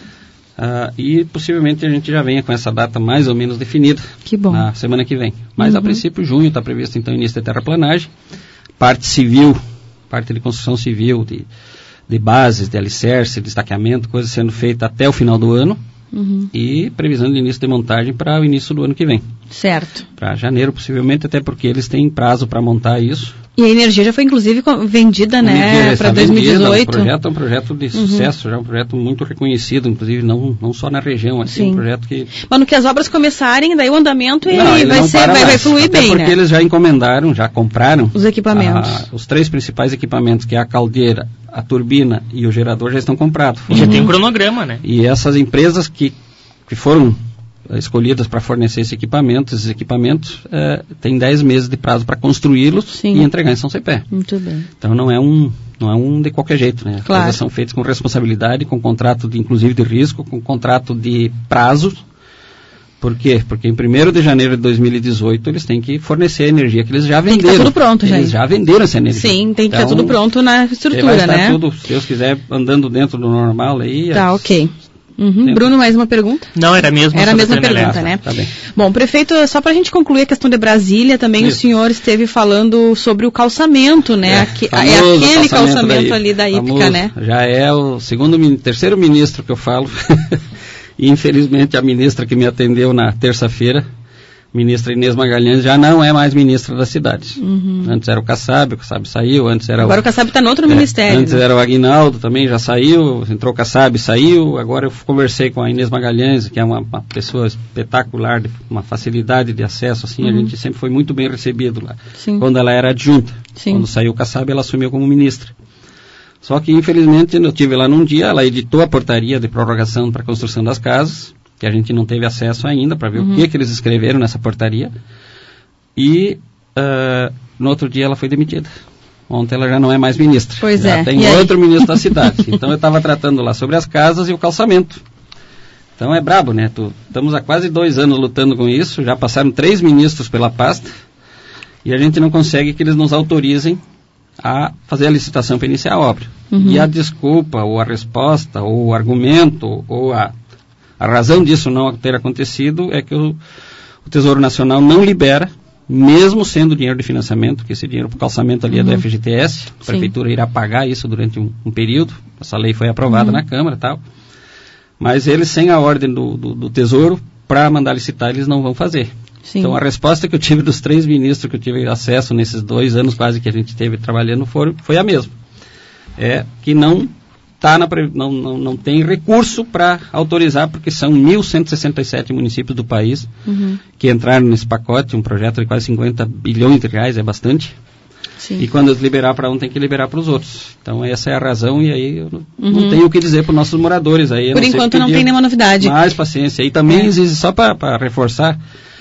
Uh, e possivelmente a gente já venha com essa data mais ou menos definida que bom. Na semana que vem. Mas uhum. a princípio, junho está previsto então o início da terraplanagem. Parte civil, parte de construção civil, de, de bases, de alicerce, de estaqueamento, coisa sendo feita até o final do ano. Uhum. E previsão de início de montagem para o início do ano que vem. Certo. Para janeiro, possivelmente, até porque eles têm prazo para montar isso. E a energia já foi, inclusive, vendida, né, para dois mil e dezoito. O projeto é um projeto de uhum. sucesso, já é um projeto muito reconhecido, inclusive, não, não só na região, assim, Sim. um projeto que... Mas no que as obras começarem, daí o andamento não, ele vai, ser, vai, vai fluir até bem, porque né? eles já encomendaram, já compraram... Os equipamentos. A, os três principais equipamentos, que é a caldeira, a turbina e o gerador, já estão comprados. E já uhum. tem um cronograma, né? E essas empresas que, que foram... escolhidas para fornecer esse equipamento, esses equipamentos, é, tem dez meses de prazo para construí-los e entregar em São Cepé. Muito bem. Então não é um, não é um de qualquer jeito, né? As claro. coisas são feitas com responsabilidade, com contrato de, inclusive de risco, com contrato de prazo. Por quê? Porque em primeiro de janeiro de dois mil e dezoito eles têm que fornecer a energia que eles já venderam. Tem que estar tudo pronto, já. Eles já venderam essa energia. Sim, tem que então, estar tudo pronto na estrutura, vai estar né? tudo, se Deus quiser, andando dentro do normal aí. Tá, as, ok. Uhum. Bruno, mais uma pergunta? Não, era a mesma. Era a mesma pergunta, né? Tá bem. Bom, prefeito, só para a gente concluir a questão de Brasília, também Isso. o senhor esteve falando sobre o calçamento, né? É, Aqui, é aquele calçamento, calçamento da ali da Ípica, famoso, né? Já é o segundo, terceiro ministro que eu falo. E infelizmente a ministra que me atendeu na terça-feira ministra Inês Magalhães já não é mais ministra da cidade. Uhum. Antes era o Kassab, o Kassab saiu, antes era Agora o, o Kassab está no outro é, ministério. Antes né? era o Aguinaldo, também já saiu, entrou o Kassab, saiu, agora eu conversei com a Inês Magalhães, que é uma, uma pessoa espetacular, de, uma facilidade de acesso, assim, uhum. a gente sempre foi muito bem recebido lá. Sim. Quando ela era adjunta. Sim. Quando saiu o Kassab, ela assumiu como ministra. Só que, infelizmente, eu tive lá num dia, ela editou a portaria de prorrogação para a construção das casas, que a gente não teve acesso ainda para ver uhum. o que, que eles escreveram nessa portaria. E uh, no outro dia ela foi demitida. Ontem ela já não é mais ministra. Pois já é. tem e outro aí? ministro da cidade. Então eu estava tratando lá sobre as casas e o calçamento. Então é brabo, né? Tu, estamos há quase dois anos lutando com isso, já passaram três ministros pela pasta e a gente não consegue que eles nos autorizem a fazer a licitação para iniciar a obra. Uhum. E a desculpa, ou a resposta, ou o argumento, ou a A razão disso não ter acontecido é que o, o Tesouro Nacional não libera, mesmo sendo dinheiro de financiamento, que esse dinheiro para o calçamento ali uhum. é do F G T S, a Sim. Prefeitura irá pagar isso durante um, um período, essa lei foi aprovada uhum. na Câmara e tal, mas eles, sem a ordem do, do, do Tesouro, para mandar licitar, eles não vão fazer. Sim. Então a resposta que eu tive dos três ministros que eu tive acesso nesses dois anos quase que a gente teve trabalhando foram, foi a mesma. É que não... Tá na, não, não, não tem recurso para autorizar, porque são mil cento e sessenta e sete municípios do país uhum. que entraram nesse pacote, um projeto de quase cinquenta bilhões de reais, é bastante. Sim. E quando liberar para um, tem que liberar para os outros. Então essa é a razão, e aí eu não, uhum. não tenho o que dizer para os nossos moradores. Aí, Por enquanto não tem nenhuma novidade. Mais paciência. E também é. existe, só para reforçar,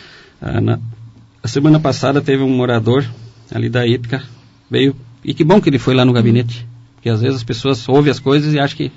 ah, na, a semana passada teve um morador ali da Ípica, veio, e que bom que ele foi lá no gabinete. Uhum. Porque às vezes as pessoas ouvem as coisas e acham que,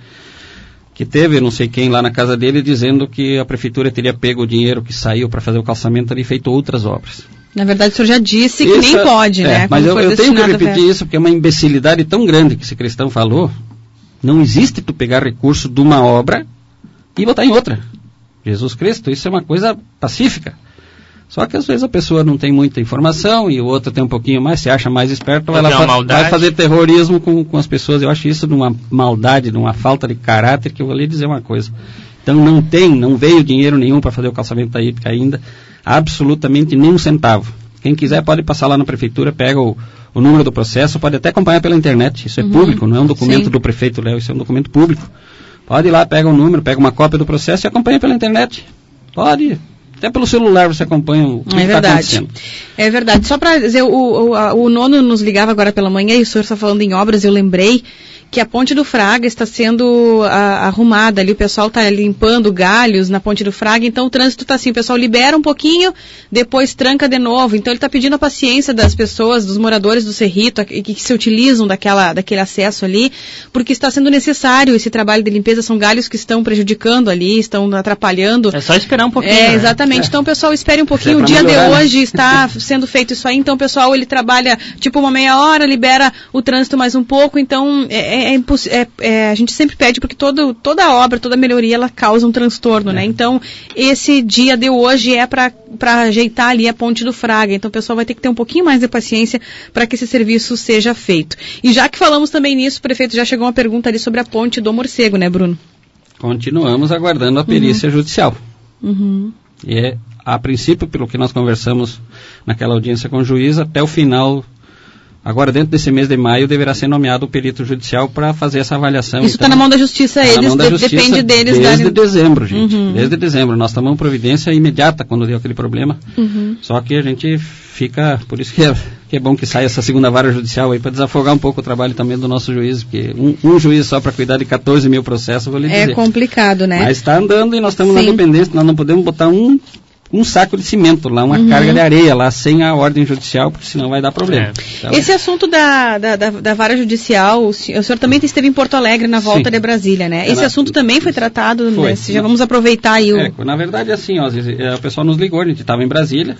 que teve não sei quem lá na casa dele dizendo que a prefeitura teria pego o dinheiro que saiu para fazer o calçamento ali e feito outras obras. Na verdade o senhor já disse que isso, nem pode, é, né? Mas eu, eu tenho que repetir isso porque é uma imbecilidade tão grande que esse cristão falou. Não existe tu pegar recurso de uma obra e botar em outra. Jesus Cristo, isso é uma coisa pacífica. Só que às vezes a pessoa não tem muita informação e o outro tem um pouquinho mais, se acha mais esperto, vai, lá fa- vai fazer terrorismo com, com as pessoas. Eu acho isso de uma maldade, de uma falta de caráter, que eu vou lhe dizer uma coisa. Então não tem, não veio dinheiro nenhum para fazer o calçamento da Ípica ainda, absolutamente nem um centavo. Quem quiser pode passar lá na prefeitura, pega o, o número do processo, pode até acompanhar pela internet, isso é uhum. público, não é um documento Sim. do prefeito Léo, isso é um documento público. Pode ir lá, pega o número, pega uma cópia do processo e acompanha pela internet. Pode. Até pelo celular você acompanha o que está acontecendo. É verdade. Só para dizer, o, o, a, o nono nos ligava agora pela manhã e o senhor está falando em obras, eu lembrei que a Ponte do Fraga está sendo a, arrumada ali, o pessoal está limpando galhos na Ponte do Fraga, então o trânsito está assim, o pessoal libera um pouquinho, depois tranca de novo, então ele está pedindo a paciência das pessoas, dos moradores do Cerrito, que, que se utilizam daquela, daquele acesso ali, porque está sendo necessário esse trabalho de limpeza, são galhos que estão prejudicando ali, estão atrapalhando. É só esperar um pouquinho. É, né? exatamente, é. Então o pessoal espere um pouquinho, é o dia melhorar, de hoje né? está sendo feito isso aí, então o pessoal ele trabalha tipo uma meia hora, libera o trânsito mais um pouco, então é, É, é, é, a gente sempre pede porque todo, toda obra, toda melhoria ela causa um transtorno, é. né? Então esse dia de hoje é para ajeitar ali a Ponte do Fraga, então o pessoal vai ter que ter um pouquinho mais de paciência para que esse serviço seja feito. E já que falamos também nisso, o prefeito, já chegou uma pergunta ali sobre a Ponte do Morcego, né, Bruno? Continuamos aguardando a perícia uhum. judicial. Uhum. E é, a princípio, pelo que nós conversamos naquela audiência com o juiz, até o final. Agora, dentro desse mês de maio, deverá ser nomeado o perito judicial para fazer essa avaliação. Isso está então, na mão da justiça, eles, mão da de, justiça depende deles. Desde da... dezembro, gente. Uhum. Desde dezembro. Nós tomamos providência imediata quando deu aquele problema. Uhum. Só que a gente fica, por isso que é, que é bom que saia essa segunda vara judicial aí, para desafogar um pouco o trabalho também do nosso juiz, porque um, um juiz só para cuidar de catorze mil processos, vou lhe dizer. É complicado, né? Mas está andando e nós estamos na dependência, nós não podemos botar um... um saco de cimento lá, uma uhum. carga de areia lá, sem a ordem judicial, porque senão vai dar problema. É. Então, esse assunto da, da, da, da vara judicial, o senhor, o senhor também esteve em Porto Alegre na volta Sim. de Brasília, né? Esse Ela, assunto também foi tratado, foi. Né? Se já vamos aproveitar aí o... É, na verdade, assim, ó, o pessoal nos ligou, a gente estava em Brasília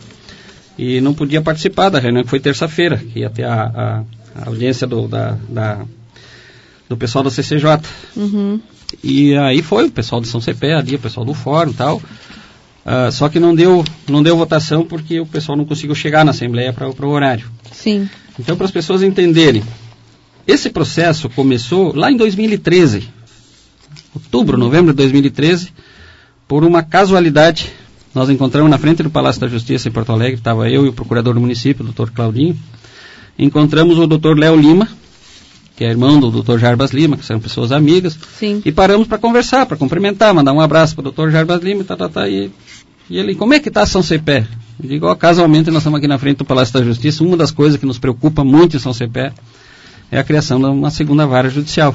e não podia participar da reunião que foi terça-feira, que ia ter a, a, a audiência do, da, da, do pessoal da C C J. Uhum. E aí foi o pessoal do São Cepé ali, o pessoal do Fórum e tal. Uh, só que não deu, não deu votação porque o pessoal não conseguiu chegar na Assembleia para o horário. Sim. Então, para as pessoas entenderem, esse processo começou lá em dois mil e treze, outubro, novembro de dois mil e treze, por uma casualidade nós encontramos na frente do Palácio da Justiça em Porto Alegre, estava eu e o procurador do município, o doutor Claudinho, encontramos o doutor Léo Lima, que é irmão do doutor Jarbas Lima, que são pessoas amigas, Sim. e paramos para conversar, para cumprimentar, mandar um abraço para o doutor Jarbas Lima, tá, tá, tá, e, e ele, como é que está São Cepé? Eu digo, ó, casualmente nós estamos aqui na frente do Palácio da Justiça, uma das coisas que nos preocupa muito em São Cepé é a criação de uma segunda vara judicial.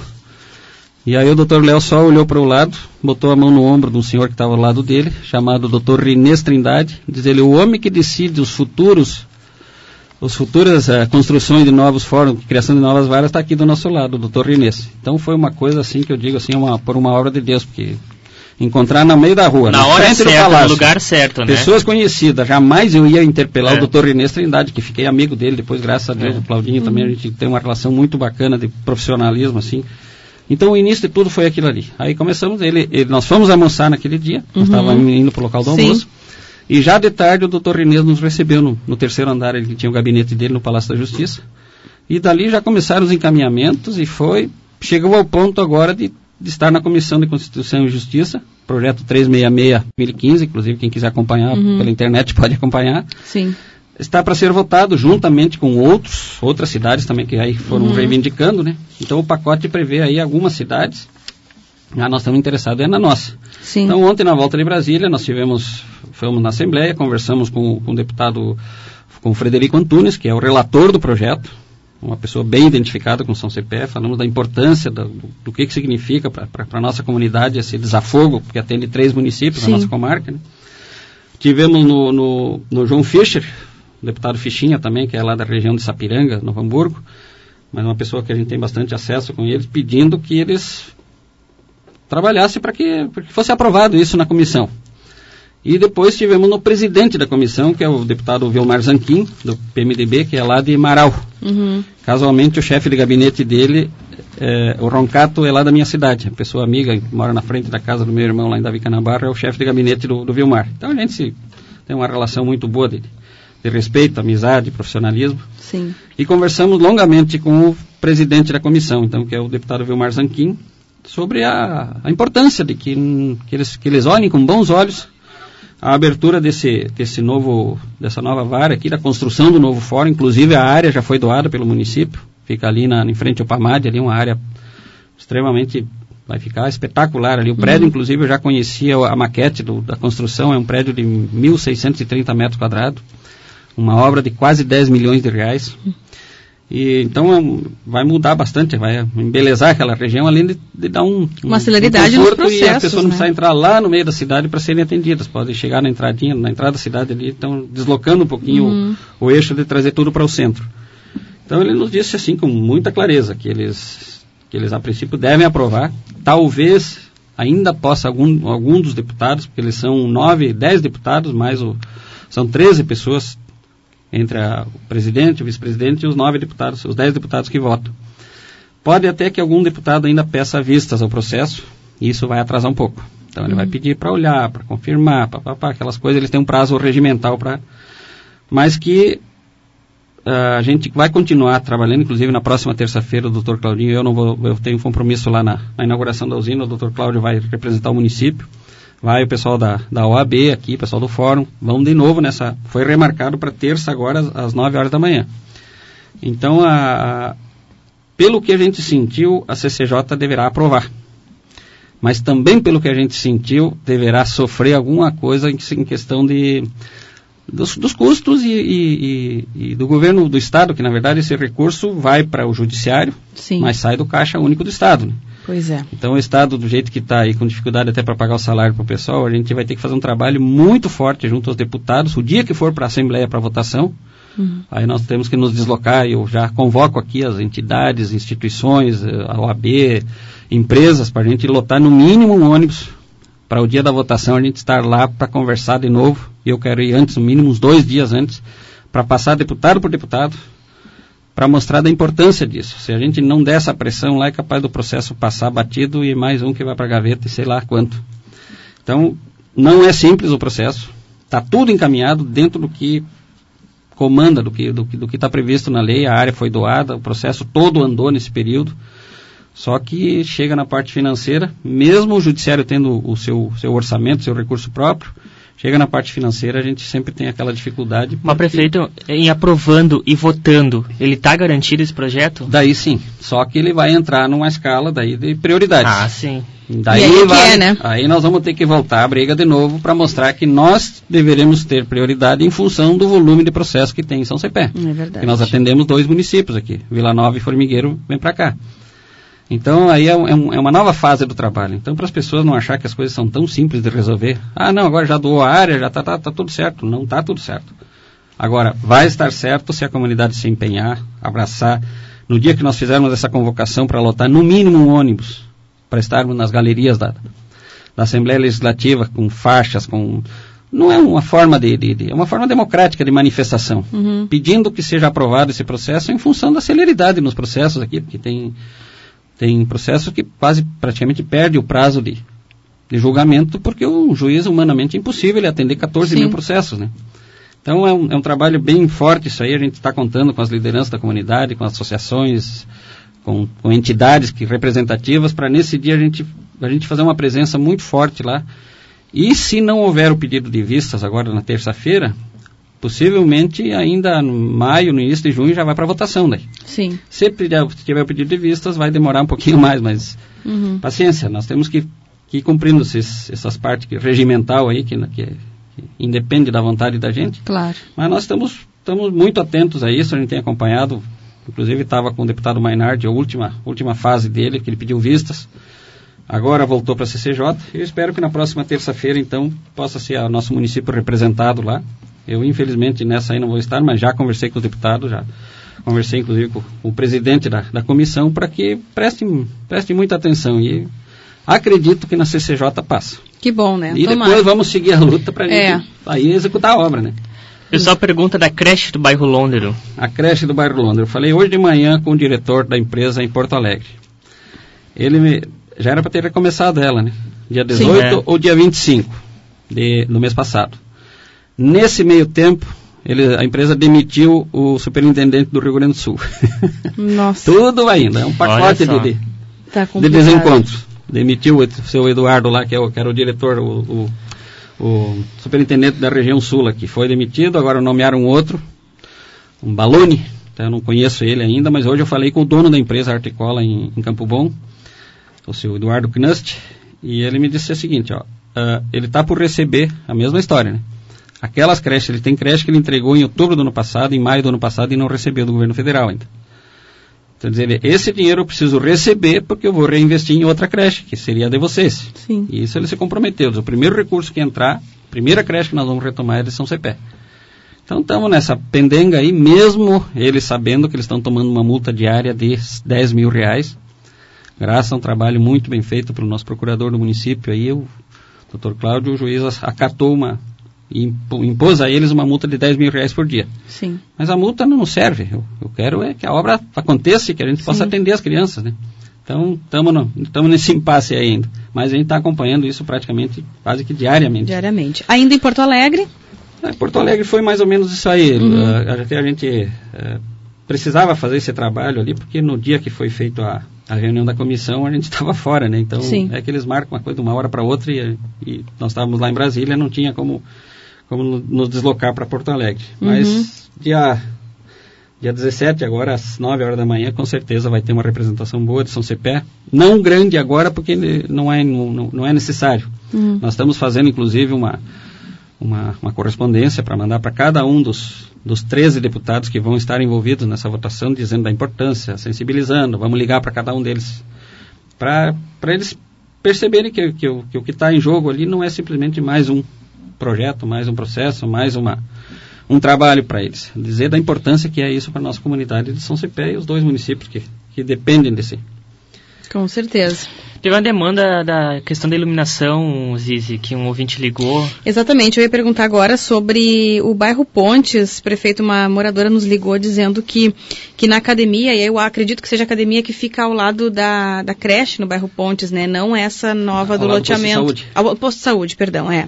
E aí o doutor Léo só olhou para o lado, botou a mão no ombro de um senhor que estava ao lado dele, chamado doutor Rinês Trindade, diz ele, o homem que decide os futuros, as futuras uh, construções de novos fóruns, criação de novas varas, está aqui do nosso lado, o doutor Rinês. Então foi uma coisa assim que eu digo assim, uma, por uma obra de Deus, porque encontrar no meio da rua, na, na hora frente certa, do palácio, no lugar certo, né? Pessoas conhecidas, jamais eu ia interpelar é. o doutor Rinês Trindade, que fiquei amigo dele, depois graças a Deus, é. o Claudinho uhum. também, a gente tem uma relação muito bacana de profissionalismo, assim. Então o início de tudo foi aquilo ali. Aí começamos, ele, ele, nós fomos almoçar naquele dia, uhum. nós estávamos indo para o local do Sim. almoço, e já de tarde o doutor Rinês nos recebeu no, no terceiro andar, ele tinha o gabinete dele no Palácio da Justiça, e dali já começaram os encaminhamentos, e foi, chegou ao ponto agora de de estar na Comissão de Constituição e Justiça, projeto trezentos e sessenta e seis de dois mil e quinze, inclusive quem quiser acompanhar uhum. pela internet pode acompanhar. Sim. Está para ser votado juntamente com outros, outras cidades também que aí foram uhum. reivindicando, né? Então o pacote prevê aí algumas cidades, ah, nós estamos interessados é na nossa. Sim. Então ontem na volta de Brasília nós tivemos, fomos na Assembleia, conversamos com, com o deputado, com o Frederico Antunes, que é o relator do projeto, uma pessoa bem identificada com São Cepé, falamos da importância do, do, do que, que significa para a nossa comunidade esse desafogo, porque atende três municípios na nossa comarca. Né? Tivemos no, no, no João Fischer, o deputado Fichinha também, que é lá da região de Sapiranga, Novo Hamburgo, mas uma pessoa que a gente tem bastante acesso com eles, pedindo que eles trabalhassem para que, que fosse aprovado isso na comissão. E depois tivemos no presidente da comissão, que é o deputado Vilmar Zanquim, do P M D B, que é lá de Marau. Uhum. Casualmente, o chefe de gabinete dele, é, o Roncato, é lá da minha cidade. A pessoa amiga, que mora na frente da casa do meu irmão, lá em Davi Canabarro, é o chefe de gabinete do, do Vilmar. Então, a gente se, tem uma relação muito boa de, de respeito, amizade, profissionalismo. Sim. E conversamos longamente com o presidente da comissão, então, que é o deputado Vilmar Zanquim, sobre a, a importância de que, que, eles, que eles olhem com bons olhos a abertura desse, desse novo, dessa nova vara aqui, da construção do novo fórum, inclusive a área já foi doada pelo município, fica ali na, em frente ao Pamad, ali uma área extremamente, vai ficar espetacular ali, o prédio uhum. inclusive eu já conhecia a maquete do, da construção, é um prédio de mil seiscentos e trinta metros quadrados, uma obra de quase dez milhões de reais, uhum. E, então é, vai mudar bastante, vai embelezar aquela região, além de, de dar um, uma celeridade um nos processos, e a pessoa não né? precisa entrar lá no meio da cidade para serem atendidas, podem chegar na entradinha, na entrada da cidade ali, então deslocando um pouquinho uhum. o, o eixo de trazer tudo para o centro. Então ele nos disse assim com muita clareza que eles, que eles a princípio devem aprovar, talvez ainda possa algum, algum dos deputados, porque eles são nove, dez deputados, mais o, são treze pessoas entre a, o presidente, o vice-presidente e os nove deputados, os dez deputados que votam. Pode até que algum deputado ainda peça vistas ao processo, e isso vai atrasar um pouco. Então ele uhum. vai pedir para olhar, para confirmar, pá, pá, pá, aquelas coisas, eles têm um prazo regimental para... Mas que uh, a gente vai continuar trabalhando, inclusive na próxima terça-feira o doutor Claudinho, eu não vou, eu tenho um compromisso lá na, na inauguração da usina, o doutor Cláudio vai representar o município, vai o pessoal da, da O A B aqui, o pessoal do fórum, vão de novo nessa, foi remarcado para terça agora às, às nove horas da manhã. Então, a, a, pelo que a gente sentiu, a C C J deverá aprovar. Mas também pelo que a gente sentiu, deverá sofrer alguma coisa em, em questão de, dos, dos custos e, e, e, e do governo do Estado, que na verdade esse recurso vai para o judiciário, Sim. mas sai do Caixa Único do Estado, né? Pois é. Então o Estado, do jeito que está aí, com dificuldade até para pagar o salário para o pessoal, a gente vai ter que fazer um trabalho muito forte junto aos deputados, o dia que for para a Assembleia para votação, uhum. aí nós temos que nos deslocar, eu já convoco aqui as entidades, instituições, a O A B, empresas, para a gente lotar no mínimo um ônibus, para o dia da votação a gente estar lá para conversar de novo, e eu quero ir antes, no mínimo uns dois dias antes, para passar deputado por deputado, para mostrar da importância disso. Se a gente não der essa pressão lá, é capaz do processo passar batido e mais um que vai para a gaveta e sei lá quanto. Então, não é simples o processo. Está tudo encaminhado dentro do que comanda, do que do que do que está previsto na lei. A área foi doada, o processo todo andou nesse período. Só que chega na parte financeira, mesmo o judiciário tendo o seu, seu orçamento, seu recurso próprio, Chega na parte financeira, a gente sempre tem aquela dificuldade. Mas, prefeito, em aprovando e votando, ele está garantido esse projeto? Daí sim, só que ele vai entrar numa escala daí de prioridades. Ah, sim. Daí, e aí, vai, é, né? aí nós vamos ter que voltar à briga de novo para mostrar que nós deveremos ter prioridade em função do volume de processo que tem em São Cepé. É verdade. Que nós atendemos dois municípios aqui, Vila Nova e Formigueiro, vem para cá. Então, aí é, um, é uma nova fase do trabalho. Então, para as pessoas não achar que as coisas são tão simples de resolver. Ah, não, agora já doou a área, já está tá, tá tudo certo. Não está tudo certo. Agora, vai estar certo se a comunidade se empenhar, abraçar. No dia que nós fizermos essa convocação para lotar no mínimo um ônibus, para estarmos nas galerias da, da Assembleia Legislativa, com faixas, com... Não é uma forma de, de, de... é uma forma democrática de manifestação. Uhum. Pedindo que seja aprovado esse processo em função da celeridade nos processos aqui, porque tem... Tem processo que quase praticamente perde o prazo de, de julgamento, porque um juiz humanamente é impossível ele atender catorze Sim. mil processos, né? Então é um, é um trabalho bem forte isso aí, a gente está contando com as lideranças da comunidade, com associações, com, com entidades que, representativas, para nesse dia a gente, a gente fazer uma presença muito forte lá. E se não houver o pedido de vistas agora na terça-feira, possivelmente ainda no maio, no início de junho, já vai para votação daí. Sim. Se tiver o pedido de vistas, vai demorar um pouquinho mais, mas uhum. paciência, nós temos que, que ir cumprindo esses, essas partes que, regimental aí, que, que, que independe da vontade da gente. Claro. Mas nós estamos, estamos muito atentos a isso, a gente tem acompanhado, inclusive estava com o deputado Mainardi, a última, última fase dele, que ele pediu vistas. Agora voltou para a C C J. Eu espero que na próxima terça-feira, então, possa ser o nosso município representado lá. Eu, infelizmente, nessa aí não vou estar, mas já conversei com os deputados, já conversei, inclusive, com, com o presidente da, da comissão, para que prestem, prestem muita atenção. E acredito que na C C J passa. Que bom, né? E Tomara. depois vamos seguir a luta para a gente É. aí executar a obra, né? O pessoal pergunta da creche do bairro Londero. A creche do bairro Londres. Eu falei hoje de manhã com o diretor da empresa em Porto Alegre. Ele me, já era para ter recomeçado ela, né? Dia dezoito Sim, é. ou dia vinte e cinco de, do mês passado. Nesse meio tempo, ele, a empresa demitiu o superintendente do Rio Grande do Sul. Nossa. Tudo ainda, é um pacote de, de, Tá de complicado. desencontros. Demitiu o seu Eduardo lá, que, é o, que era o diretor, o, o, o superintendente da região sul aqui. Foi demitido, agora nomearam outro, um Balone, então eu não conheço ele ainda, mas hoje eu falei com o dono da empresa Articola em, em Campo Bom, o seu Eduardo Knust, e ele me disse o seguinte, ó, uh, ele está por receber a mesma história, né? Aquelas creches, ele tem creche que ele entregou em outubro do ano passado, em maio do ano passado, e não recebeu do governo federal ainda. Então, dizer, esse dinheiro eu preciso receber porque eu vou reinvestir em outra creche, que seria a de vocês. Sim. E isso ele se comprometeu. O primeiro recurso que entrar, a primeira creche que nós vamos retomar é de São Cepé. Então, estamos nessa pendenga aí, mesmo eles sabendo que eles estão tomando uma multa diária de dez mil reais, graças a um trabalho muito bem feito pelo nosso procurador do município, aí o doutor Cláudio, o juiz acatou uma... e impôs a eles uma multa de dez mil reais por dia. Sim. Mas a multa não serve. Eu, eu quero é que a obra aconteça e que a gente Sim. possa atender as crianças, né? Então, estamos nesse impasse aí ainda. Mas a gente está acompanhando isso praticamente quase que diariamente. Diariamente. Ainda em Porto Alegre? É, Porto Alegre foi mais ou menos isso aí. Uhum. Uh, a, a gente uh, precisava fazer esse trabalho ali, porque no dia que foi feito a, a reunião da comissão, a gente estava fora, né? Então, Sim. é que eles marcam uma coisa de uma hora para outra e, e nós estávamos lá em Brasília, não tinha como... como nos deslocar para Porto Alegre. Uhum. Mas dia, dia dezessete, agora às nove horas da manhã, com certeza vai ter uma representação boa de São Cepé. Não grande agora, porque não é, não, não é necessário. Uhum. Nós estamos fazendo, inclusive, uma, uma, uma correspondência para mandar para cada um dos, dos treze deputados que vão estar envolvidos nessa votação, dizendo da importância, sensibilizando. Vamos ligar para cada um deles, para eles perceberem que, que, que, que o que está em jogo ali não é simplesmente mais um projeto, mais um processo, mais uma, um trabalho para eles. Dizer da importância que é isso para a nossa comunidade de São Cepé e os dois municípios que, que dependem desse. Com certeza. Teve uma demanda da questão da iluminação, Zizi, que um ouvinte ligou. Exatamente, eu ia perguntar agora sobre o bairro Pontes. Prefeito, uma moradora nos ligou dizendo que, que na academia, e eu acredito que seja a academia que fica ao lado da, da creche no bairro Pontes, né? Não essa nova Ao do lado do loteamento. posto de saúde. Ao posto de saúde, perdão, é.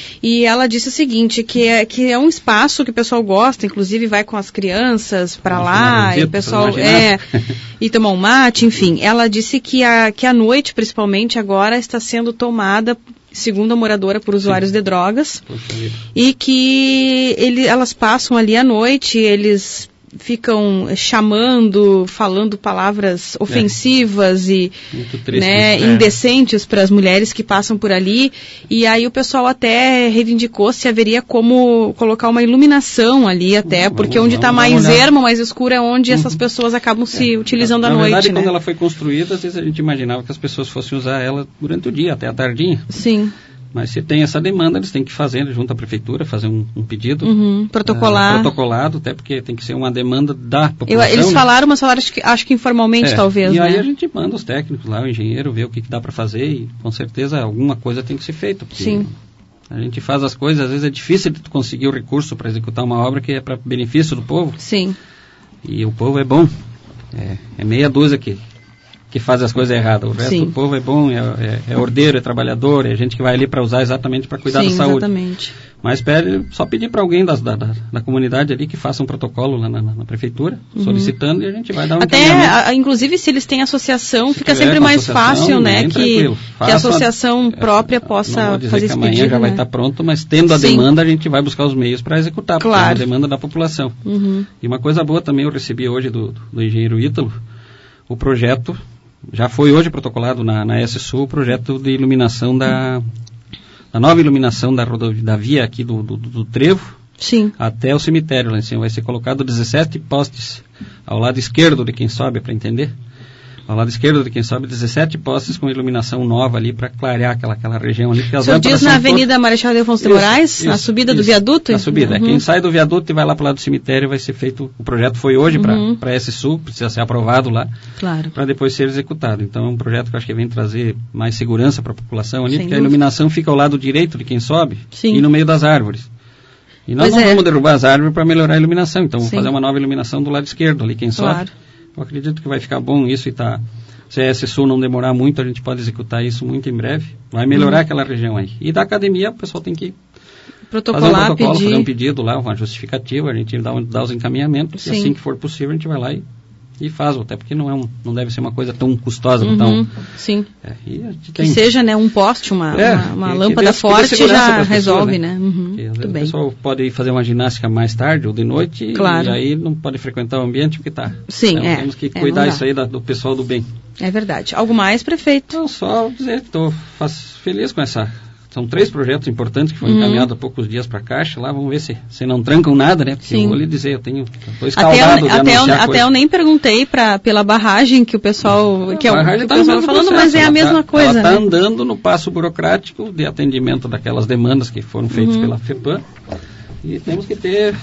E ela disse o seguinte, que é, que é um espaço que o pessoal gosta, inclusive vai com as crianças para lá, e o pessoal é, e tomar um mate, enfim. Ela disse que a, que a noite, principalmente agora, está sendo tomada segundo a moradora, por usuários Sim. de drogas. Poxa, e que ele, elas passam ali à noite, eles ficam chamando, falando palavras ofensivas é. e né, isso, indecentes para as mulheres que passam por ali. E aí o pessoal até reivindicou se haveria como colocar uma iluminação ali até, uhum, porque vamos, onde está mais ermo, mais escuro, é onde uhum. essas pessoas acabam se é. utilizando na, à na noite. Na verdade, né? quando ela foi construída, às vezes a gente imaginava que as pessoas fossem usar ela durante o dia, até a tardinha. Sim. Mas se tem essa demanda, eles têm que fazer junto à prefeitura, fazer um, um pedido. Uhum, protocolar. Uh, protocolado, até porque tem que ser uma demanda da população. Eu, eles falaram, mas falaram acho que, acho que informalmente, é, talvez, E né? aí a gente manda os técnicos lá, o engenheiro, ver o que, que dá para fazer e com certeza alguma coisa tem que ser feita. Sim. A gente faz as coisas, às vezes é difícil de conseguir o recurso para executar uma obra que é para benefício do povo. Sim. E o povo é bom. É, é meia dúzia que... que faz as coisas erradas. O resto Sim. do povo é bom, é, é, é ordeiro, é trabalhador, é gente que vai ali para usar exatamente para cuidar Sim, da saúde. Exatamente. Mas pede, só pedir para alguém das, da, da, da comunidade ali que faça um protocolo lá na, na, na prefeitura, uhum. solicitando, e a gente vai dar um Até, a, inclusive, se eles têm associação, se fica sempre mais fácil, né, que, que a associação uma, própria possa não vou fazer que esse amanhã pedido, já né? vai estar pronto, mas tendo a Sim. demanda, a gente vai buscar os meios para executar, claro. porque é a demanda da população. Uhum. E uma coisa boa também eu recebi hoje do, do engenheiro Ítalo, o projeto. Já foi hoje protocolado na, na S Sul o projeto de iluminação da, da nova iluminação da, rodovia, da via aqui do, do, do Trevo Sim. até o cemitério lá em cima. Vai ser colocado dezessete postes ao lado esquerdo de quem sobe, para entender. Ao lado esquerdo de quem sobe, dezessete postes com iluminação nova ali para clarear aquela, aquela região ali. O senhor diz na Avenida todo... Marechal Defonso de Moraes, isso, na subida isso, do viaduto? Na subida. Uhum. Quem sai do viaduto e vai lá para o lado do cemitério vai ser feito. O projeto foi hoje uhum. para a S Sul, precisa ser aprovado lá. Claro. Para depois ser executado. Então é um projeto que eu acho que vem trazer mais segurança para a população ali, Sem porque dúvida. a iluminação fica ao lado direito de quem sobe Sim. e no meio das árvores. E nós pois não é. vamos derrubar as árvores para melhorar a iluminação. Então Sim. vamos fazer uma nova iluminação do lado esquerdo ali, quem claro. sobe. Eu acredito que vai ficar bom isso e tá. Se a S Sul não demorar muito, a gente pode executar isso muito em breve. Vai melhorar uhum. aquela região aí. E da academia, o pessoal tem que protocolar, fazer um protocolo, pedir. fazer um pedido lá, uma justificativa, a gente dá, dá os encaminhamentos. Sim. E assim que for possível, a gente vai lá e, e faz. Até porque não, é um, não deve ser uma coisa tão custosa. Uhum. Tão, Sim. É, e a gente que tem, seja né, um poste, uma, é, uma, uma que, lâmpada que forte que já resolve, pessoas, né? né? Uhum. Porque, Muito o bem. pessoal pode ir fazer uma ginástica mais tarde ou de noite claro. e aí não pode frequentar o ambiente porque está. Sim, então, é. Temos que é, cuidar isso aí da, do pessoal do bem. É verdade. Algo mais, prefeito? Não, só dizer que estou feliz com essa. São três projetos importantes que foram uhum. encaminhados há poucos dias para a Caixa. Lá vamos ver se, se não trancam nada, né? Porque Sim. eu vou lhe dizer, eu tenho. Estou escaldado até, de até, eu, até coisa. eu nem perguntei pra, pela barragem que o pessoal. Não, que é o, que tá o pessoal falando, processo, mas é a mesma tá, coisa. Ela está né? andando no passo burocrático de atendimento daquelas demandas que foram feitas uhum. pela FEPAM. E temos que ter.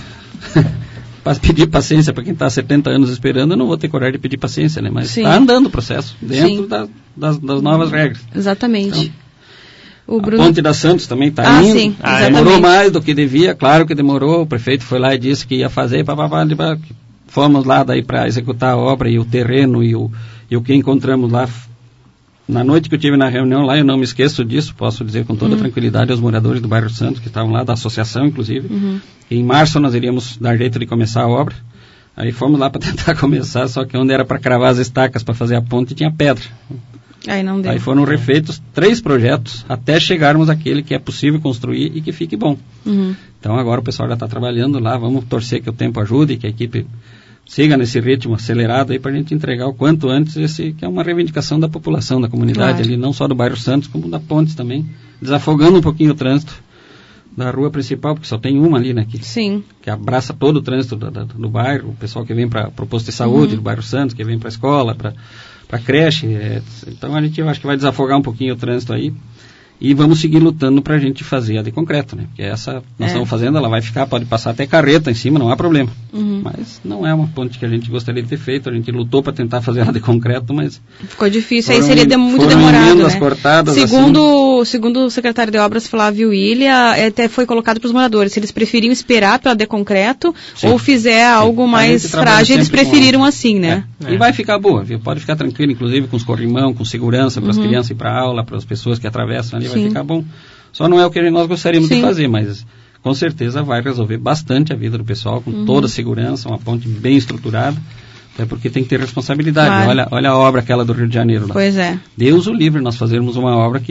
Para pedir paciência para quem está há setenta anos esperando, eu não vou ter coragem de pedir paciência, né? Mas está andando o processo, dentro da, das, das novas regras. Exatamente. Então, o Bruno... A Ponte das Santos também está ah, indo. Sim, ah, demorou mais do que devia, claro que demorou. O prefeito foi lá e disse que ia fazer, pá, pá, pá, pá, fomos lá daí para executar a obra e o terreno e o, e o que encontramos lá. Na noite que eu tive na reunião lá, eu não me esqueço disso, posso dizer com toda uhum. tranquilidade aos moradores do bairro Santos, que estavam lá, da associação inclusive. Uhum. Em março nós iríamos dar jeito de começar a obra. Aí fomos lá para tentar começar, só que onde era para cravar as estacas para fazer a ponte tinha pedra. Aí não deu. Aí foram refeitos três projetos até chegarmos àquele que é possível construir e que fique bom. Uhum. Então agora o pessoal já está trabalhando lá, vamos torcer que o tempo ajude, que a equipe siga nesse ritmo acelerado aí para a gente entregar o quanto antes esse que é uma reivindicação da população, da comunidade claro. ali, não só do bairro Santos, como da Pontes também, desafogando um pouquinho o trânsito da rua principal, porque só tem uma ali, né, que, Sim. que abraça todo o trânsito do, do, do bairro, o pessoal que vem para o posto de saúde uhum. do bairro Santos, que vem para a escola, para a creche, é, então a gente eu acho que vai desafogar um pouquinho o trânsito aí. E vamos seguir lutando para a gente fazer a de concreto, né? Porque essa nós é. estamos fazendo, ela vai ficar, pode passar até carreta em cima, não há problema. Uhum. Mas não é uma ponte que a gente gostaria de ter feito, a gente lutou para tentar fazer ela de concreto, mas... Ficou difícil, aí seria de, muito demorado, né? cortadas, segundo, assim. segundo o secretário de Obras, Flávio Ilha, até foi colocado para os moradores, se eles preferiam esperar pela de concreto Sim. ou fizer algo Sim. mais frágil, eles preferiram com... assim, né? É. É. E vai ficar boa, viu? Pode ficar tranquilo, inclusive com os corrimão, com segurança, para as uhum. crianças ir para a aula, para as pessoas que atravessam ali, Sim. vai ficar bom. Só não é o que nós gostaríamos Sim. de fazer, mas com certeza vai resolver bastante a vida do pessoal, com uhum. toda a segurança, uma ponte bem estruturada, até porque tem que ter responsabilidade. Claro. Olha, olha a obra aquela do Rio de Janeiro lá. Pois é. Deus o livre nós fazermos uma obra que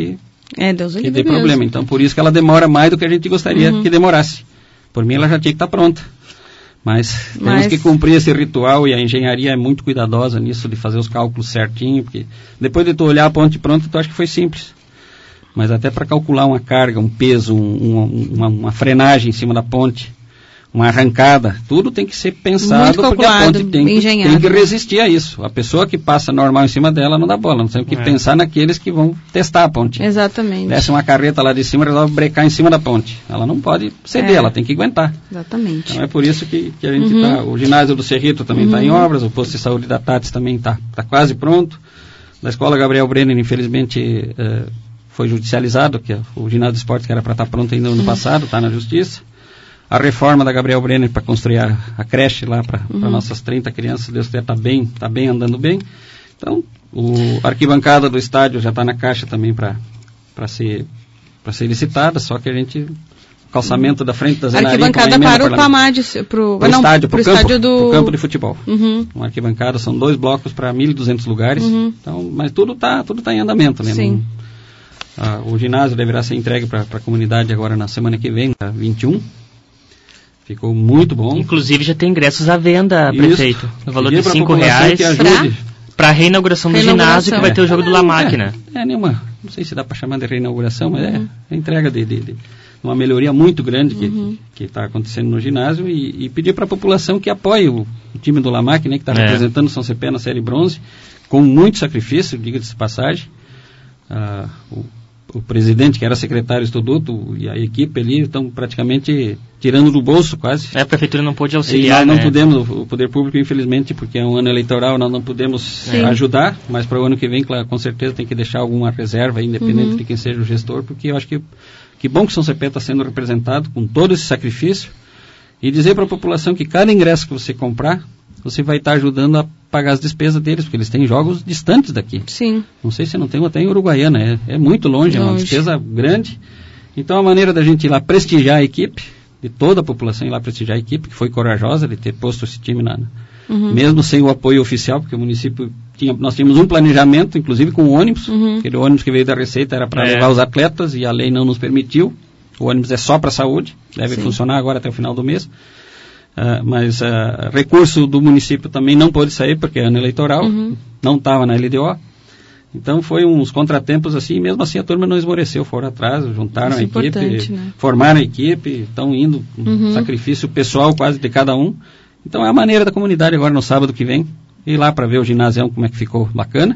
É, Deus que dê problema. Então, por isso que ela demora mais do que a gente gostaria uhum. que demorasse. Por mim, ela já tinha que estar pronta. Mas, Mas temos que cumprir esse ritual, e a engenharia é muito cuidadosa nisso, de fazer os cálculos certinho, porque depois de tu olhar a ponte pronta, tu acha que foi simples. Mas até para calcular uma carga, um peso, um, um, uma, uma frenagem em cima da ponte, uma arrancada, tudo tem que ser pensado, porque a ponte tem que, tem que resistir a isso. A pessoa que passa normal em cima dela não dá bola, nós temos que é. pensar naqueles que vão testar a ponte. Exatamente. Desce uma carreta lá de cima, resolve brecar em cima da ponte. Ela não pode ceder, é. ela tem que aguentar. Exatamente. Então é por isso que, que a gente está, uhum. o ginásio do Cerrito também está uhum. em obras, o posto de saúde da Tatis também está tá quase pronto. Da escola Gabriel Brenner, infelizmente, eh, foi judicializado, que o ginásio de esporte que era para estar tá pronto ainda no ano uhum. passado, está na justiça. A reforma da Gabriel Brenner para construir a, a creche lá para uhum. nossas trinta crianças, Deus quiser, está bem, tá bem, andando bem. Então, o, a arquibancada do estádio já está na caixa também para ser, ser licitada, só que a gente, o calçamento uhum. da frente da Zenarim... Arquibancada para o Pamad, para o estádio, para o campo, estádio do... campo de futebol. Uhum. Uma arquibancada, são dois blocos para mil e duzentos lugares, uhum. então, mas tudo está tudo tá em andamento, né? Sim. No, a, o ginásio deverá ser entregue para a comunidade agora na semana que vem, dia vinte e um. Ficou muito bom. Inclusive já tem ingressos à venda, Isso. prefeito. No valor de cinco reais. Para a reinauguração do ginásio, que vai ter o jogo é, do La Máquina. É, é nenhuma, não sei se dá para chamar de reinauguração, mas uhum. é a entrega de, de, de uma melhoria muito grande que uhum. está acontecendo no ginásio, e, e pedir para a população que apoie o, o time do La Máquina, que está é. representando o São Cepé na Série Bronze, com muito sacrifício, diga-se de passagem. Ah, o O presidente, que era secretário Estuduto, e a equipe ali estão praticamente tirando do bolso quase. É, a prefeitura não pôde auxiliar, e nós não né? podemos, o poder público, infelizmente, porque é um ano eleitoral, nós não podemos Sim. ajudar, mas para o ano que vem, claro, com certeza tem que deixar alguma reserva, independente uhum. de quem seja o gestor, porque eu acho que que bom que São Cepé está sendo representado com todo esse sacrifício, e dizer para a população que cada ingresso que você comprar, você vai estar ajudando a pagar as despesas deles, porque eles têm jogos distantes daqui. Sim. Não sei se não tem até em Uruguaiana, é, é muito longe, longe, é uma despesa grande. Então a maneira da gente ir lá prestigiar a equipe, de toda a população ir lá prestigiar a equipe, que foi corajosa de ter posto esse time na, uhum. mesmo sem o apoio oficial, porque o município tinha, nós tínhamos um planejamento, inclusive com o ônibus, uhum. aquele ônibus que veio da Receita era para é. levar os atletas, e a lei não nos permitiu. O ônibus é só para a saúde, deve Sim. funcionar agora até o final do mês. Uh, mas uh, recurso do município também não pôde sair, porque é ano eleitoral, uhum. não estava na L D O. Então foi uns contratempos assim, e mesmo assim a turma não esmoreceu, foram atrás, juntaram Isso a equipe, né? formaram a equipe, estão indo, uhum. sacrifício pessoal quase de cada um. Então é a maneira da comunidade agora no sábado que vem, ir lá para ver o ginásio como é que ficou bacana,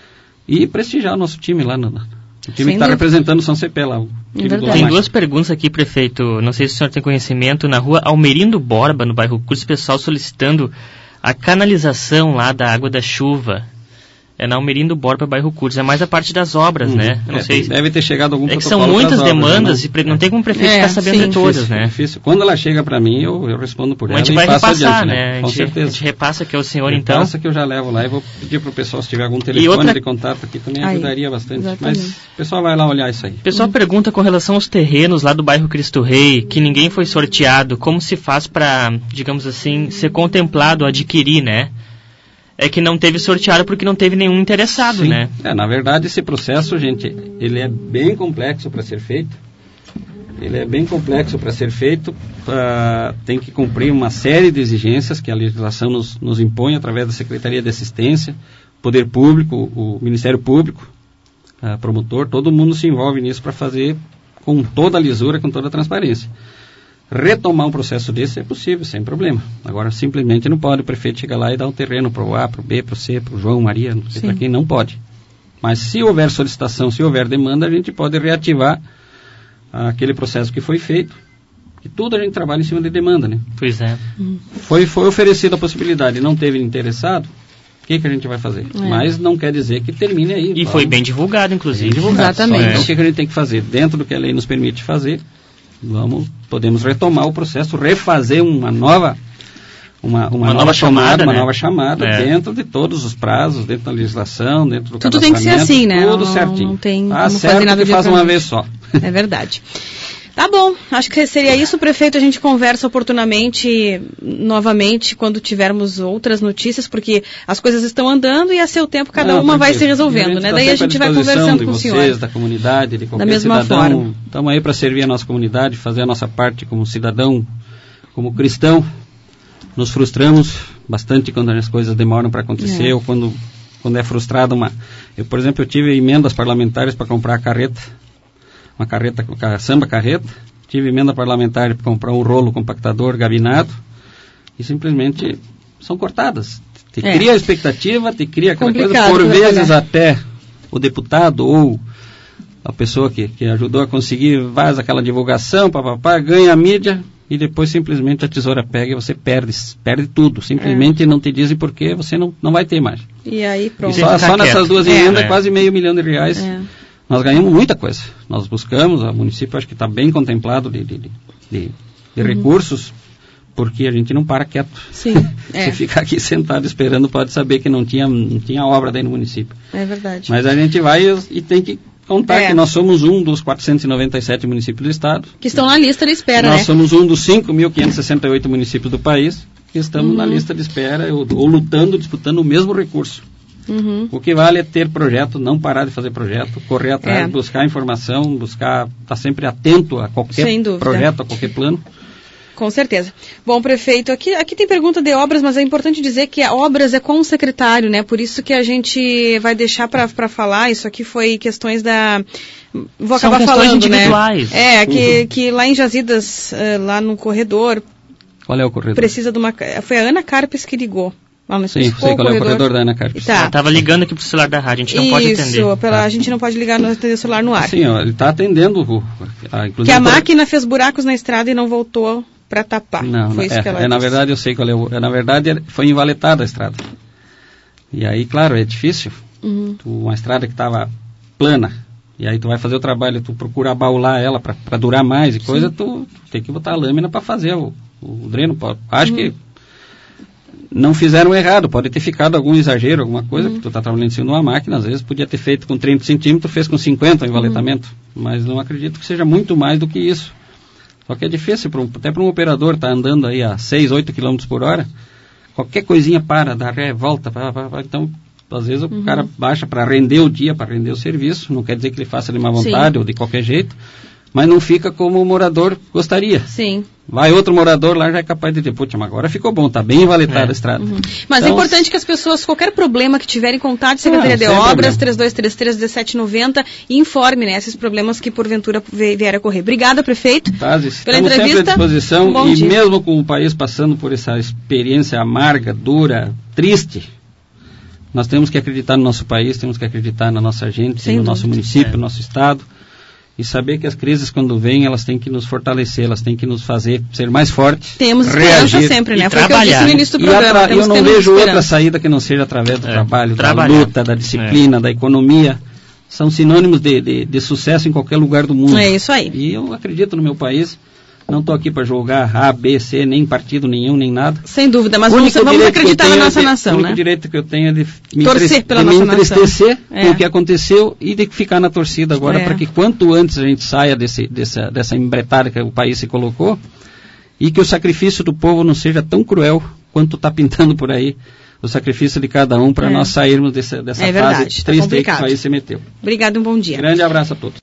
e prestigiar o nosso time lá no... O time Sem que está representando o São Cepé lá. O time do tem duas perguntas aqui, prefeito. Não sei se o senhor tem conhecimento. Na rua Almerindo Borba, no bairro Curso, pessoal solicitando a canalização lá da água da chuva. É na Almerindo Borba, bairro Curso. É mais a parte das obras, uhum. né? Eu não é, sei. Deve ter chegado algum É que são muitas demandas obras, e não tem como o prefeito é, ficar sabendo sim, de todas, difícil, né? Difícil. Quando ela chega para mim, eu, eu respondo por ela. A gente vai repassar, adiante, né? né? A Com gente, certeza. A gente repassa que é o senhor, repassa então. Repassa que eu já levo lá e vou pedir para o pessoal, se tiver algum telefone outra... de contato aqui, também Aí, ajudaria bastante. Exatamente. Mas o pessoal vai lá olhar isso aí. O pessoal hum. pergunta com relação aos terrenos lá do bairro Cristo Rei, que ninguém foi sorteado. Como se faz para, digamos assim, ser contemplado, adquirir, né? É que não teve sorteado porque não teve nenhum interessado, Sim. né? É, na verdade, esse processo, gente, ele é bem complexo para ser feito. Ele é bem complexo para ser feito. Uh, tem que cumprir uma série de exigências que a legislação nos, nos impõe através da Secretaria de Assistência, Poder Público, o Ministério Público, uh, promotor, todo mundo se envolve nisso para fazer com toda a lisura, com toda a transparência. Retomar um processo desse é possível, sem problema. Agora, simplesmente não pode o prefeito chegar lá e dar um terreno para o A, para o B, para o C, para o João, Maria, não sei para quem, não pode. Mas se houver solicitação, se houver demanda, a gente pode reativar aquele processo que foi feito. E tudo a gente trabalha em cima de demanda, né? Pois é. Foi, foi oferecida a possibilidade, não teve interessado, o que, que a gente vai fazer? É. Mas não quer dizer que termine aí. E foi bem divulgado, inclusive. Bem divulgado. Exatamente. Então, o que, que a gente tem que fazer? Dentro do que a lei nos permite fazer, vamos, podemos retomar o processo, refazer uma nova, uma, uma, uma nova, nova chamada, chamada né? uma nova chamada é. dentro de todos os prazos, dentro da legislação, dentro do tudo tem que ser assim, né? Tudo não, certinho. Não tem ah, como certo fazer nada que faz uma vez só. É verdade. Tá bom, acho que seria isso, prefeito. A gente conversa oportunamente, novamente, quando tivermos outras notícias, porque as coisas estão andando e a seu tempo cada Não, uma vai se resolvendo, né? Tá Daí a gente vai conversando de com vocês, o senhor. Da comunidade, de qualquer da mesma cidadão. Forma. Estamos aí para servir a nossa comunidade, fazer a nossa parte como cidadão, como cristão. Nos frustramos bastante quando as coisas demoram para acontecer, é. ou quando, quando é frustrado uma... Eu, por exemplo, eu tive emendas parlamentares para comprar a carreta, uma carreta, samba carreta, tive emenda parlamentar para comprar um rolo compactador gabinado e simplesmente são cortadas. Te é. cria a expectativa, te cria aquela Complicado, coisa, por vezes olhar. Até o deputado ou a pessoa que, que ajudou a conseguir vaza aquela divulgação, papapá, ganha a mídia e depois simplesmente a tesoura pega e você perde, perde tudo. Simplesmente é. não te dizem por quê, você não, não vai ter mais. E aí pronto. E só, só nessas duas emendas é. quase meio milhão de reais. É. Nós ganhamos muita coisa. Nós buscamos, o município acho que está bem contemplado de, de, de, de, de uhum. recursos, porque a gente não para quieto. Sim, é. Se ficar aqui sentado esperando, pode saber que não tinha, não tinha obra daí no município. É verdade. Mas a gente vai e, e tem que contar é. que nós somos um dos quatrocentos e noventa e sete municípios do estado. Que estão na lista de espera, nós né? somos um dos cinco mil quinhentos e sessenta e oito municípios do país que estamos uhum. na lista de espera ou, ou lutando, disputando o mesmo recurso. Uhum. O que vale é ter projeto, não parar de fazer projeto, correr atrás, é. buscar informação, buscar, estar sempre atento a qualquer projeto, a qualquer plano. Com certeza. Bom, prefeito, aqui, aqui tem pergunta de obras, mas é importante dizer que a obras é com o secretário, né? Por isso que a gente vai deixar para falar, isso aqui foi questões da... Vou São acabar falando, individuais. né? É, que, uhum. que lá em Jazidas, uh, lá no corredor... Qual é o corredor? Precisa de uma... Foi a Ana Carpes que ligou. Ah, Sim, sei qual corredor. é o corredor da Ana Carpes. Tá. Estava ligando aqui pro celular da rádio, a gente não Isso, pode atender. Isso, tá. a gente não pode ligar no atender o celular no ar. Sim, ó, ele está atendendo. O, a, que a máquina fez buracos na estrada e não voltou para tapar. Não, foi isso é, que ela é, na verdade eu sei qual é o... É, na verdade foi invaletada a estrada. E aí, claro, é difícil. Uhum. Tu, uma estrada que estava plana, e aí tu vai fazer o trabalho, tu procura abaular ela para durar mais e Sim. coisa, tu, tu tem que botar a lâmina para fazer o, o dreno. Acho uhum. que não fizeram errado, pode ter ficado algum exagero, alguma coisa, uhum. porque tu está trabalhando em cima de uma máquina, às vezes podia ter feito com trinta centímetros, fez com cinquenta o envaletamento, uhum. mas não acredito que seja muito mais do que isso. Só que é difícil, pra um, até para um operador estar tá andando aí a seis, oito quilômetros por hora, qualquer coisinha para, dá ré, volta, pá, pá, pá, então às vezes uhum. o cara baixa para render o dia, para render o serviço, não quer dizer que ele faça de má vontade Sim. ou de qualquer jeito, mas não fica como o morador gostaria. Sim. Vai outro morador lá já é capaz de dizer, putz, mas agora ficou bom, tá bem invalitada é. a estrada. Uhum. Mas então, é importante que as pessoas, qualquer problema que tiverem contato, Secretaria de Obras, três dois três três, um sete nove zero, e informe, né, esses problemas que porventura vierem a ocorrer. Obrigada, prefeito, tá, pela entrevista. Sempre à disposição, um e dia. mesmo com o país passando por essa experiência amarga, dura, triste, nós temos que acreditar no nosso país, temos que acreditar na nossa gente, Sem no dúvida. nosso município, é. no nosso estado. E saber que as crises, quando vêm, elas têm que nos fortalecer, elas têm que nos fazer ser mais fortes. Temos esperança sempre, né? Foi o que eu disse no início do programa. E eu não vejo outra saída que não seja através do é, trabalho, trabalhar. da luta, da disciplina, é. da economia. São sinônimos de, de, de sucesso em qualquer lugar do mundo. É isso aí. E eu acredito no meu país. Não estou aqui para julgar A, B, C, nem partido nenhum, nem nada. Sem dúvida, mas vamos, vamos acreditar na nossa de, nação, né? O único né? direito que eu tenho é de me, Torcer pela de nossa me entristecer nação. com é. o que aconteceu e de ficar na torcida agora, é. para que quanto antes a gente saia desse, dessa, dessa embretada que o país se colocou e que o sacrifício do povo não seja tão cruel quanto está pintando por aí. O sacrifício de cada um para é. nós sairmos dessa, dessa é fase verdade, triste tá aí que o país se meteu. Obrigado e um bom dia. Grande abraço a todos.